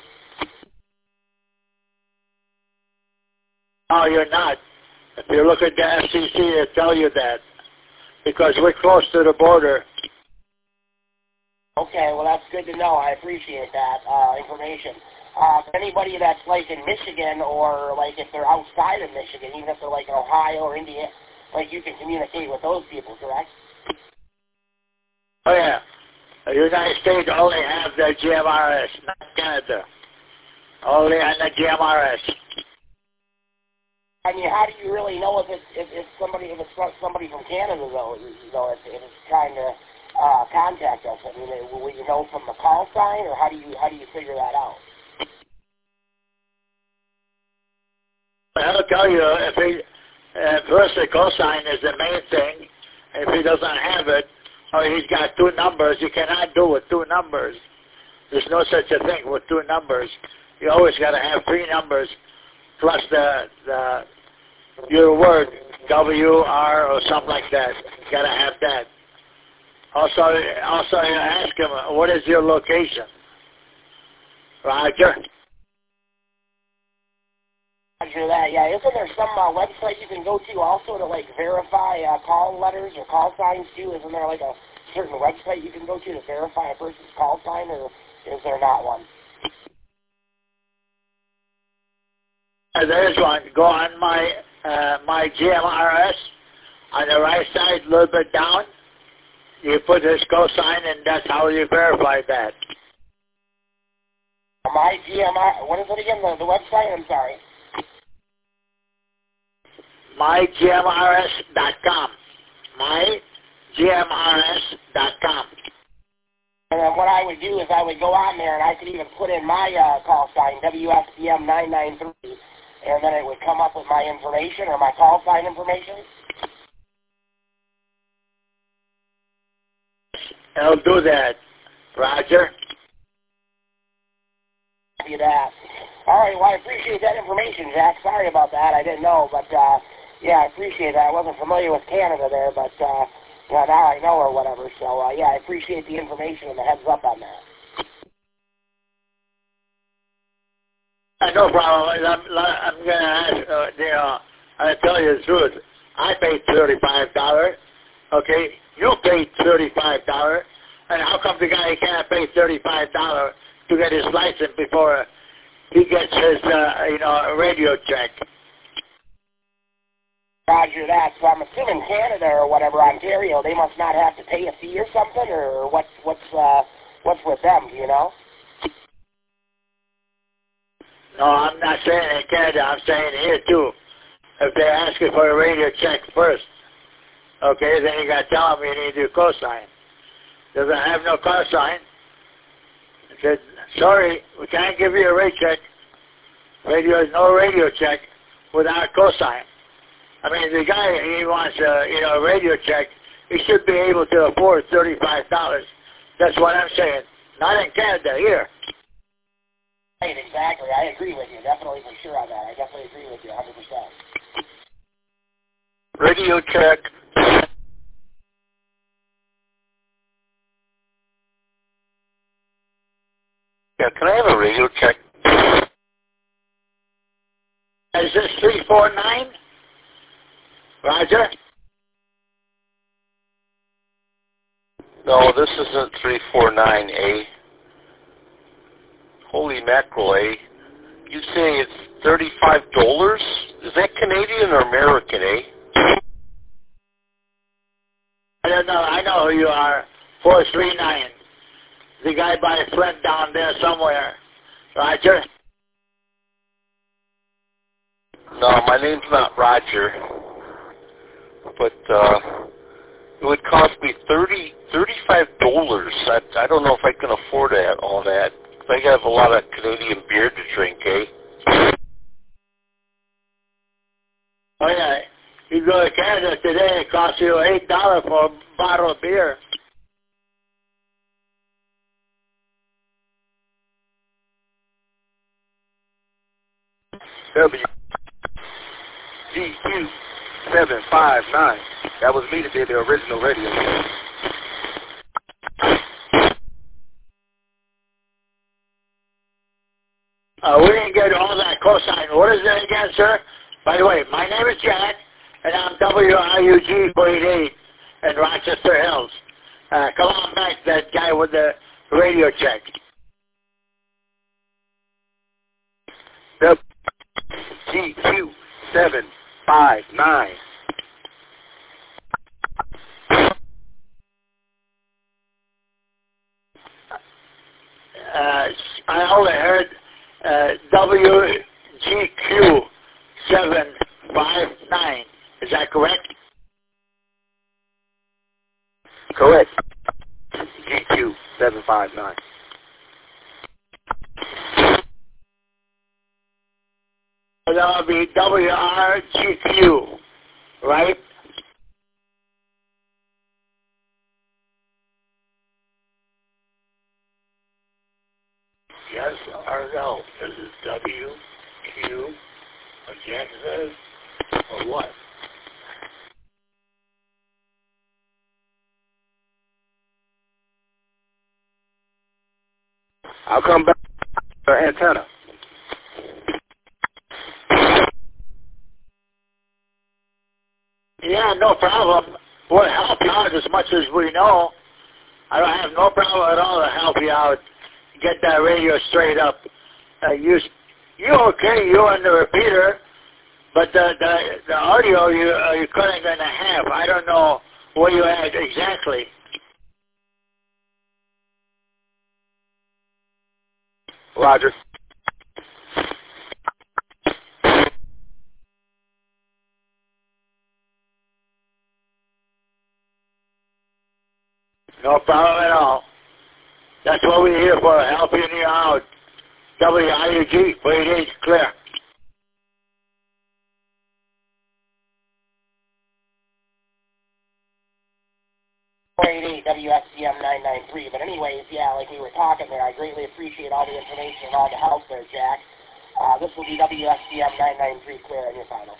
No, you're not. If you look at the FCC, they tell you that. Because we're close to the border. Okay, well, that's good to know. I appreciate that information. Anybody that's like in Michigan or like if they're outside of Michigan, even if they're like in Ohio or Indiana, like you can communicate with those people, correct? Oh, yeah. The United States only have the GMRS, not Canada. Only on the GMRS. I mean, how do you really know if it's somebody from Canada though? You know, if it's trying to contact us. I mean, will you know from the call sign, or how do you figure that out? I'll tell you, first the call sign is the main thing. If he doesn't have it, or he's got two numbers, you cannot do with two numbers. There's no such a thing with two numbers. You always got to have three numbers plus your word, WR or something like that. You got to have that. Also, you ask him, what is your location? Roger? Roger that, yeah. Isn't there some website you can go to also to, like, verify call letters or call signs, too? Isn't there, like, a certain website you can go to verify a person's call sign, or is there not one? There's one. Go on my GMRS. On the right side, a little bit down, you put his call sign, and that's how you verify that. My GMR, what is it again, the website? I'm sorry. mygmrs.com. mygmrs.com. And then what I would do is I would go on there and I could even put in my call sign, WSBM 993, and then it would come up with my information or my call sign information. I'll do that, Roger. Do that. All right, well, I appreciate that information, Jack. Sorry about that. I didn't know, but, yeah, I appreciate that. I wasn't familiar with Canada there, but, well, now I know or whatever. So, yeah, I appreciate the information and the heads up on that. No problem. I'm going to ask, I'll tell you the truth. I paid $35, okay? You paid $35, and how come the guy can't pay $35 to get his license before he gets his, radio check? Roger that. So I'm assuming Canada or whatever, Ontario, they must not have to pay a fee or something, or what's with them? Do you know? No, I'm not saying in Canada. I'm saying here too. If they ask you for a radio check first, okay, then you got to tell them you need your call sign. Doesn't have no call sign. I said, sorry, we can't give you a radio check. Radio is no radio check without a call sign. I mean, the guy, he wants a radio check. He should be able to afford $35. That's what I'm saying. Not in Canada, here. Right, exactly. I agree with you. Definitely for sure on that. I definitely agree with you 100%. Radio check. Yeah, can I have a radio check? Is this 349? Roger? No, this isn't 349A. Holy mackerel, eh? You say it's $35? Is that Canadian or American, eh? I don't know. I know who you are. 439. The guy by Flint down there somewhere. Roger? No, my name's not Roger. But it would cost me $35. I don't know if I can afford all that. I have a lot of Canadian beer to drink, eh? Oh, yeah. You go to Canada today, it costs you $8 for a bottle of beer. WGQ 759. That was me that did the original radio. We didn't get all that cosine. What is that again, sir? By the way, my name is Jack, and I'm WIUG 488 in Rochester Hills. Come on back, that guy with the radio check. GQ759. I only heard WGQ759. Is that correct? Correct. GQ759. That would be WRGQ, right? Yes or no? This is WQ, what Jack says, or what? I'll come back to the antenna. Yeah, no problem. We'll help you out as much as we know. I don't have no problem at all to help you out. Get that radio straight up. You okay? You on the repeater, but the audio you couldn't going to have. I don't know what you had exactly. Roger. No problem at all. That's what we're here for, helping you out. WIUG, 48 clear. WSCM 993. But anyways, yeah, like we were talking there, I greatly appreciate all the information and all the help there, Jack. This will be WSCM 993 clear on your final.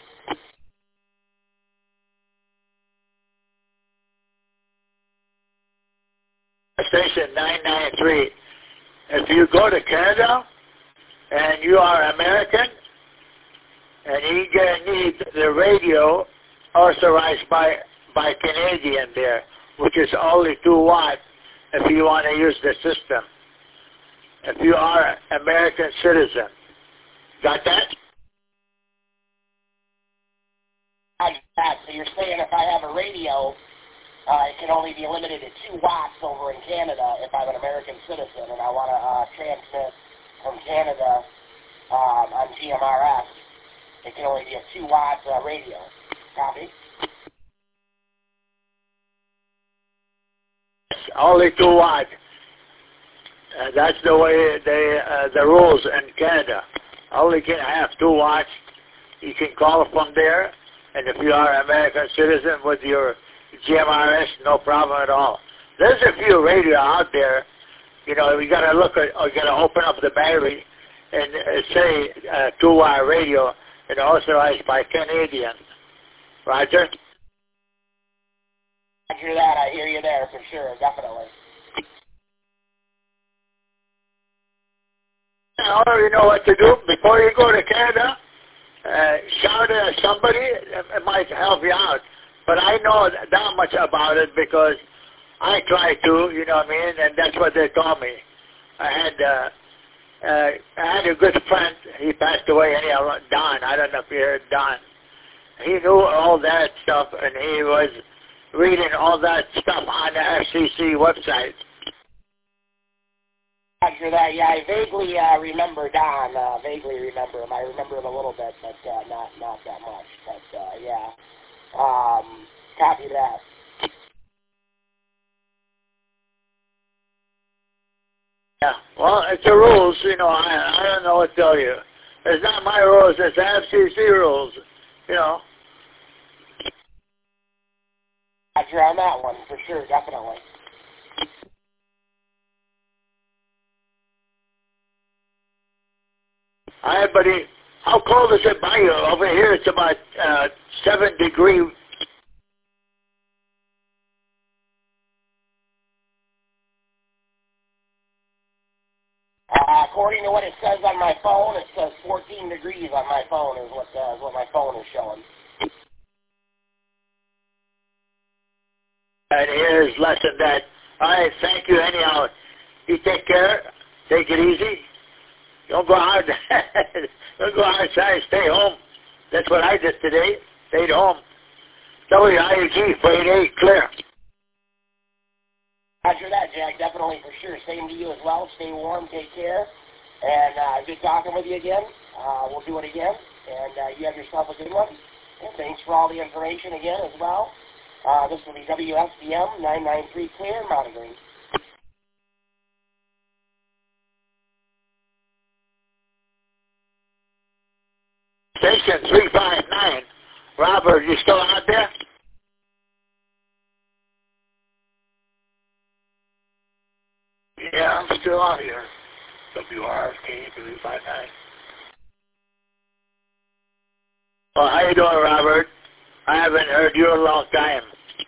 Station 993. If you go to Canada and you are American and you're going to need the radio authorized by Canadian there, which is only 2 watts if you want to use the system. If you are an American citizen. Got that? I got that. So you're saying if I have a radio, it can only be limited to 2 watts over in Canada if I'm an American citizen and I want to transmit from Canada on GMRS. It can only be a 2 watt radio. Copy? Only 2 watts. That's the way the rules in Canada. Only can have 2 watts. You can call from there, and if you are an American citizen with your GMRS, no problem at all. There's a few radio out there. You know, we got to look at, or got to open up the battery and say 2-wire radio and authorized by Canadian. Roger? Roger that. I hear you there for sure, definitely. I already know what to do. Before you go to Canada, shout at somebody. It might help you out. But I know that much about it because I try to, you know what I mean, and that's what they told me. I had a good friend. He passed away anyhow, Don. I don't know if you heard Don. He knew all that stuff, and he was reading all that stuff on the FCC website. After that, yeah, I vaguely remember Don. Vaguely remember him. I remember him a little bit, but not that much. But yeah. Copy that. Yeah, well, it's the rules, you know, I don't know what to tell you. It's not my rules, it's FCC rules, you know. Roger on that one, for sure, definitely. All right, buddy, how cold is it by you? Over here it's about 7 degrees. According to what it says on my phone, it says 14 degrees on my phone is what my phone is showing. And here's lesson that. All right, thank you anyhow. You take care. Take it easy. Don't go out. Don't go outside. Stay home. That's what I did today. Stayed home. WIUG 48 clear. Roger that, Jack. Definitely for sure. Same to you as well. Stay warm. Take care. And good talking with you again. We'll do it again. And you have yourself a good one. And thanks for all the information again as well. This will be WSBM 993 clear monitoring. Station 359. Robert, you still out there? Yeah, I'm still out here. WRFK 359. Well, how you doing, Robert? I haven't heard you in a long time.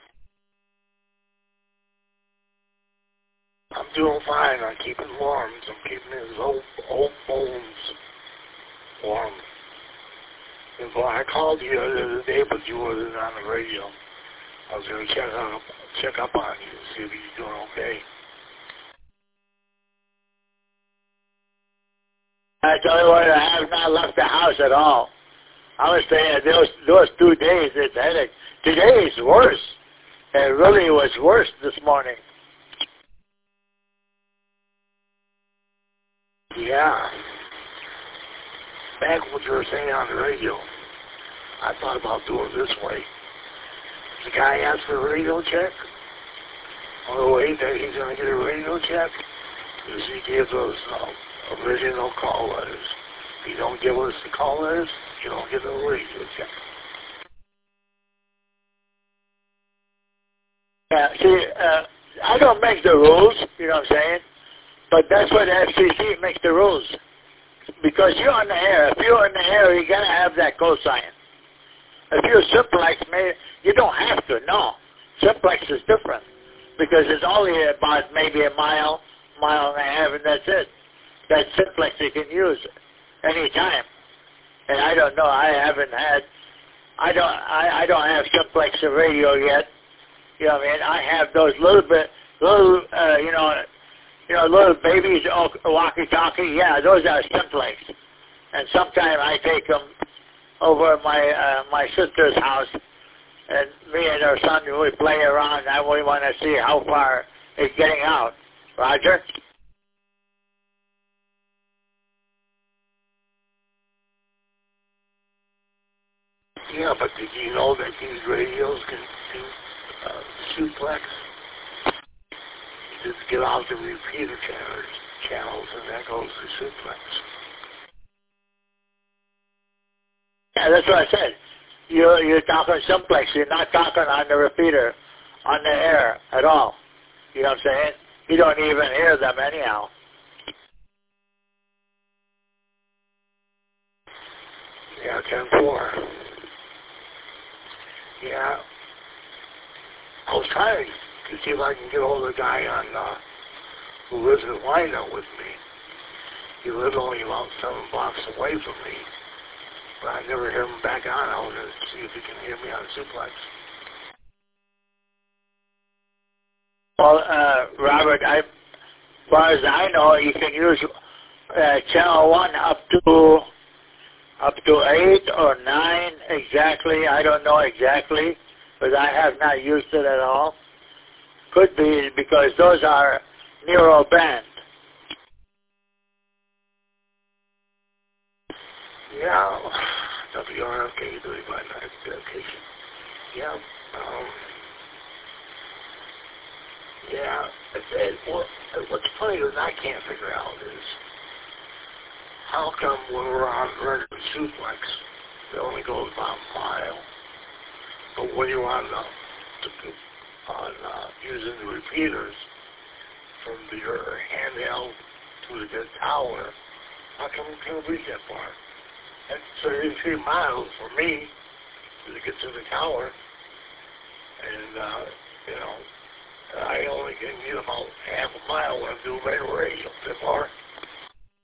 I'm doing fine. I'm keeping warm. I'm keeping his old bones warm. And well, I called you the other day, but you wasn't on the radio. I was going to check up on you, see if you're doing okay. I tell you what, I have not left the house at all. I was saying those 2 days, it's headache. Today is worse. It really was worse this morning. Yeah. Back what you were saying on the radio, I thought about doing it this way. The guy asks for a radio check. On the way that he's going to get a radio check, is he gives us original call letters. If you don't give us the call letters, you don't get a radio check. Yeah, see, I don't make the rules, you know what I'm saying? But that's what the FCC makes the rules. Because you're on the air. If you're on the air, you got to have that cosign. If you're simplex, you don't have to, no. Simplex is different. Because it's only about maybe a mile and a half, and that's it. That simplex you can use any time. And I don't know, I don't have simplex radio yet. You know what I mean? I have those little babies, walkie-talkie. Yeah, those are simplex. And sometimes I take them over my sister's house, and me and her son, we play around, and we want to see how far it's getting out. Roger? Yeah, but did you know that these radios can do suplex? You just get out the repeater channels, and that goes to suplex. Yeah, that's what I said. You're talking simplex. You're not talking on the repeater, on the air at all. You know what I'm saying? You don't even hear them anyhow. Yeah, 10-4. Yeah. I was trying to see if I can get hold of the guy who lives in Wyandotte with me. He lives only about 7 blocks away from me. But I never hear him back on. I was going to see if he can hear me on suplex. Well, Robert, as far as I know, you can use channel 1 up to 8 or 9 exactly. I don't know exactly, but I have not used it at all. Could be because those are narrow band. Yeah, WRFK 359 dedication. Yeah, what's funny that I can't figure out is how come when we're on regular suplex, it only goes about a mile, but when you're on using the repeaters from your handheld to the tower, how come we can't reach that far? And so it's 3 miles for me to get to the tower, and I only can get about half a mile when I'm doing regular radio so far.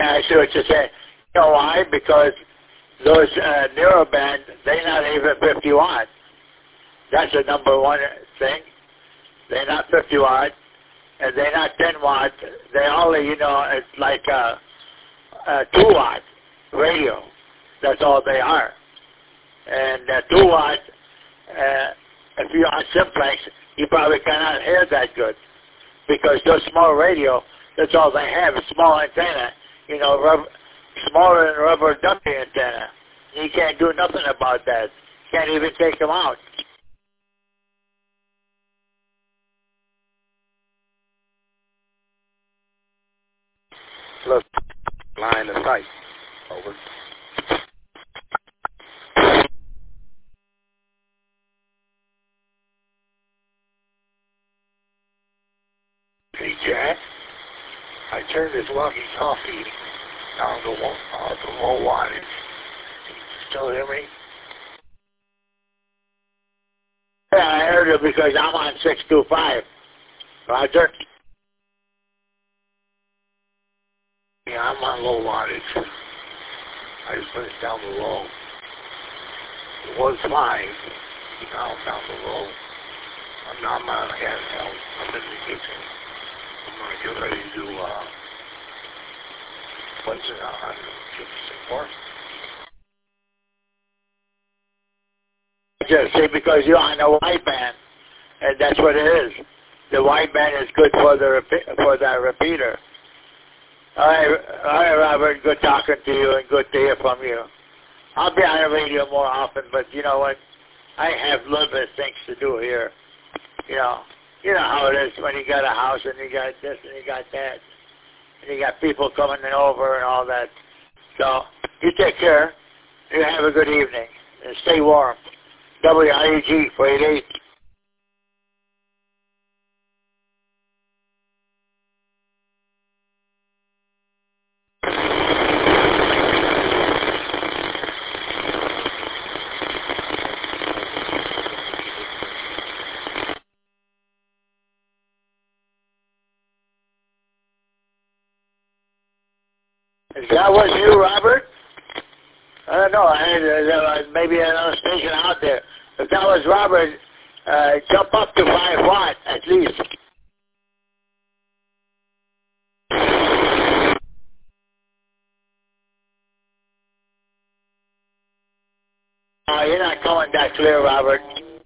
I see what you're saying. You know why? Because those narrowband, they're not even 50 watt. That's the number one thing. They're not 50 watt, and they're not 10 watt. They only, it's like a 2 watt radio. That's all they are. And 2 watt, if you're on simplex, you probably cannot hear that good because those small radio, that's all they have, a small antenna, smaller than a rubber ducky antenna. You can't do nothing about that. Can't even take them out. Look, line of sight. Over. Hey, Jack, I turned this walkie-talkie down to low wattage. Can you still hear me? Yeah, I heard it because I'm on 625. Roger? Yeah, I'm on low wattage. I just put it down to low. It was 5. Now I'm down to low. I'm on handheld. I'm in the kitchen. I'm going to get ready to do, what's it on? Support? See, because you're on the wideband, and that's what it is. The wideband is good for the repeater. All right, Robert, good talking to you and good to hear from you. I'll be on the radio more often, but you know what? I have a little bit of things to do here. You know how it is when you got a house and you got this and you got that. And you got people coming over and all that. So, you take care. You have a good evening. And stay warm. WIUG 488. That was you, Robert? I don't know. Maybe another station out there. If that was Robert, jump up to 5 watt at least. You're not coming that clear, Robert.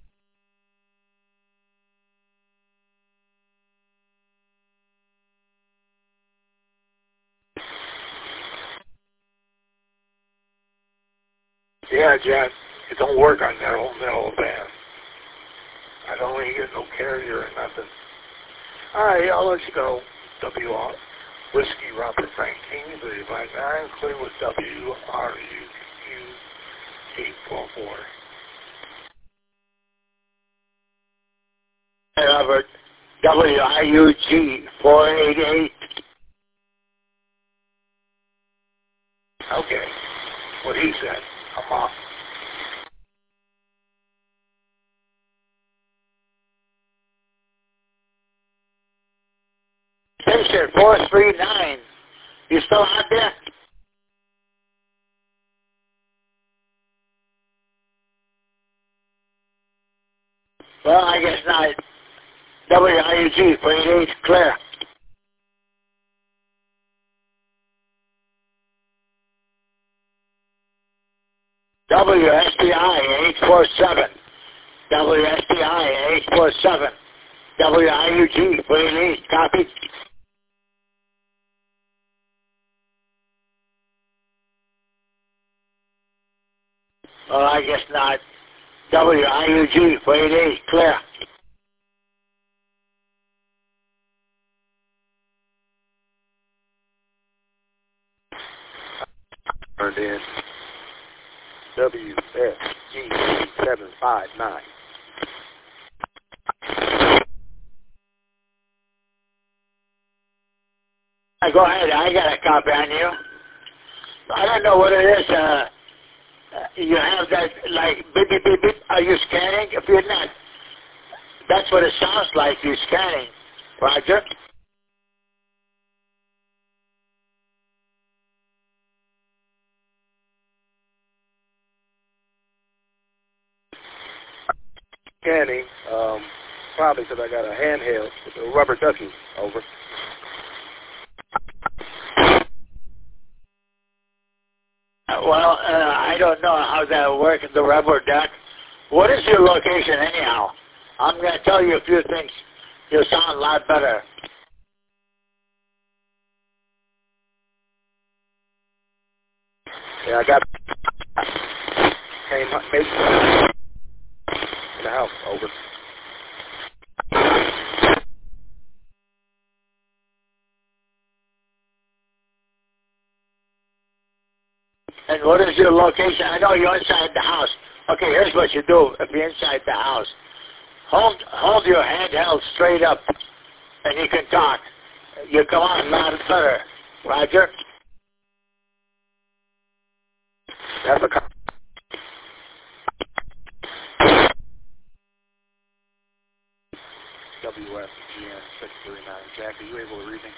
Yeah, Jack, it don't work on that whole middle band. I don't even get no carrier or nothing. All right, I'll let you go. WR Whiskey Robert Frank King, 359, clear with WRUQ 844. Hey, Robert, WIUG 488. Okay, what he said. I'm off. Station 439. You still out there? Well, I guess not. WIUG 488 clear. WSPI 847. WSPI 847. WIUG 488. Copy. Well, I guess not. WIUG 488 clear. Turned in. WSG 759. Go ahead. I got a copy on you. I don't know what it is. You have that, like, beep, beep, beep, beep. Are you scanning? If you're not, that's what it sounds like. You're scanning. Roger? scanning, probably because I got a handheld, a rubber ducky. Over. Well, I don't know how that works, the rubber duck. What is your location anyhow? I'm going to tell you a few things. You'll sound a lot better. Yeah, I got came in the house. Over. And what is your location? I know you're inside the house. Okay, here's what you do if you're inside the house. Hold your handheld straight up, and you can talk. You come on a lot better. Roger? That's a WSGN 639. Jack, are you able to read me?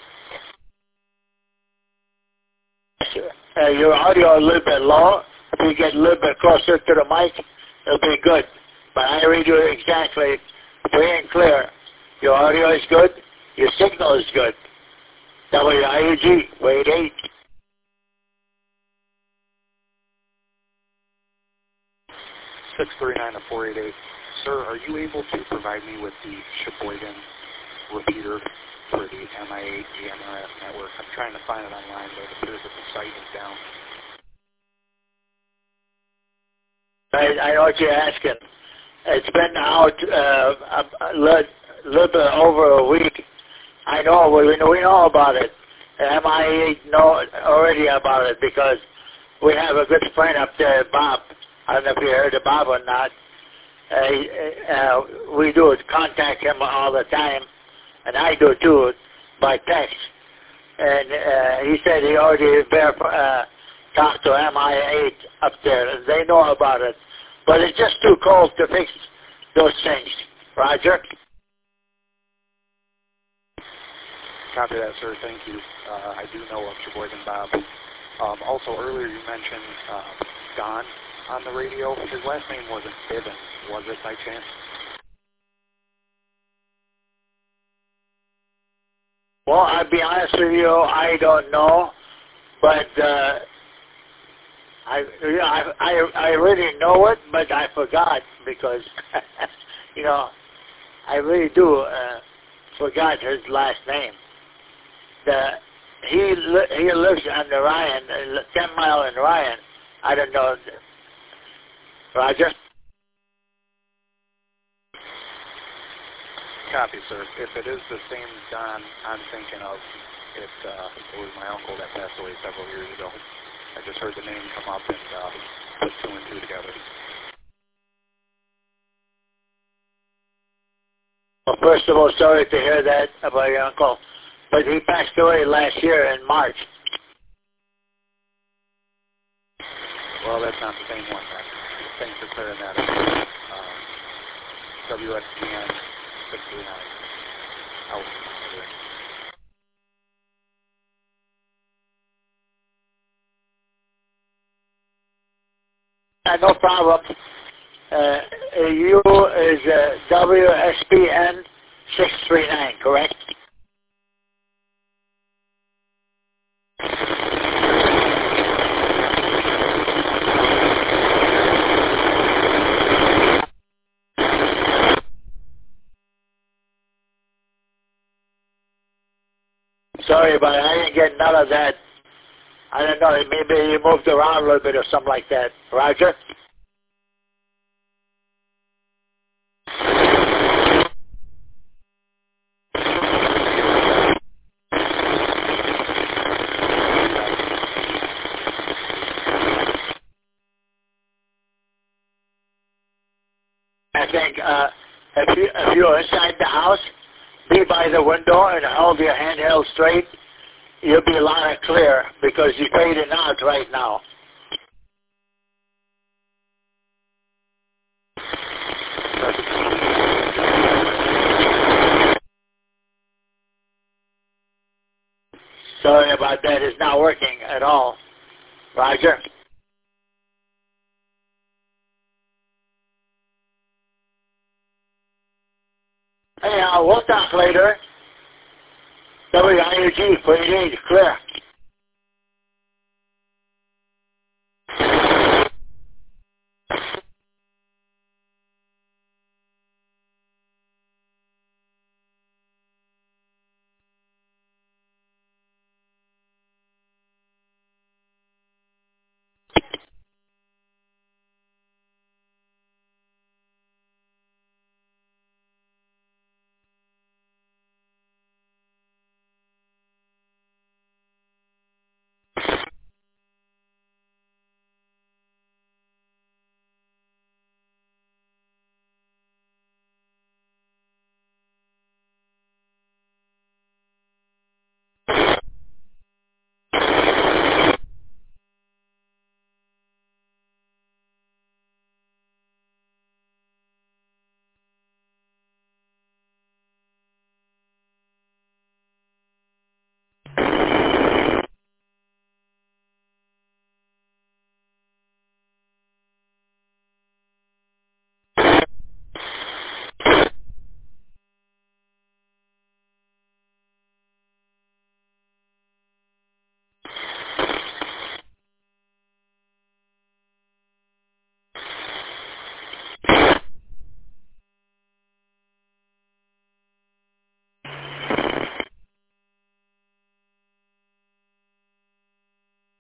Your audio a little bit low. If you get a little bit closer to the mic, it'll be good. But I read you exactly free and clear. Your audio is good. Your signal is good. WIUG, wait 8. (639-488). Sir, are you able to provide me with the Sheboygan repeater for the MI8 GMRS network? I'm trying to find it online, but it appears that the site is down. I know what you're asking. It's been out a little bit over a week. I know, we know about it. MI8 know already about it because we have a good friend up there, Bob. I don't know if you heard of Bob or not. We do contact him all the time, and I do too, by text. And he said he already talked to MI8 up there. They know about it. But it's just too cold to fix those things. Roger? Copy that, sir. Thank you. I do know of Sheboygan Bob. Also, earlier you mentioned Don on the radio. His last name wasn't Bivens, was it by chance? Well, I'll be honest with you, I don't know, but I really know it, but I forgot because I really do forgot his last name. He lives on the Ryan, 10 Mile in Ryan. I don't know. Roger? Copy, sir. If it is the same Don I'm thinking of, it was my uncle that passed away several years ago. I just heard the name come up and put 2 and 2 together. Well, first of all, sorry to hear that about your uncle. But he passed away last year in March. Well, that's not the same one, then. Thanks for clearing that up. WSGN 639. No problem. You is WSPN 639, correct? Sorry, but I didn't get none of that. I don't know, maybe you moved around a little bit or something like that. Roger? I think if you're inside the house, be by the window and hold your handheld straight. You'll be a lot clear because you're fading out right now. Sorry about that. It's not working at all. Roger? Hey, we'll talk later. WIUG, 48, clear.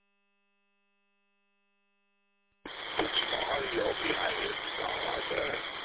Audio behind it. Oh, my God.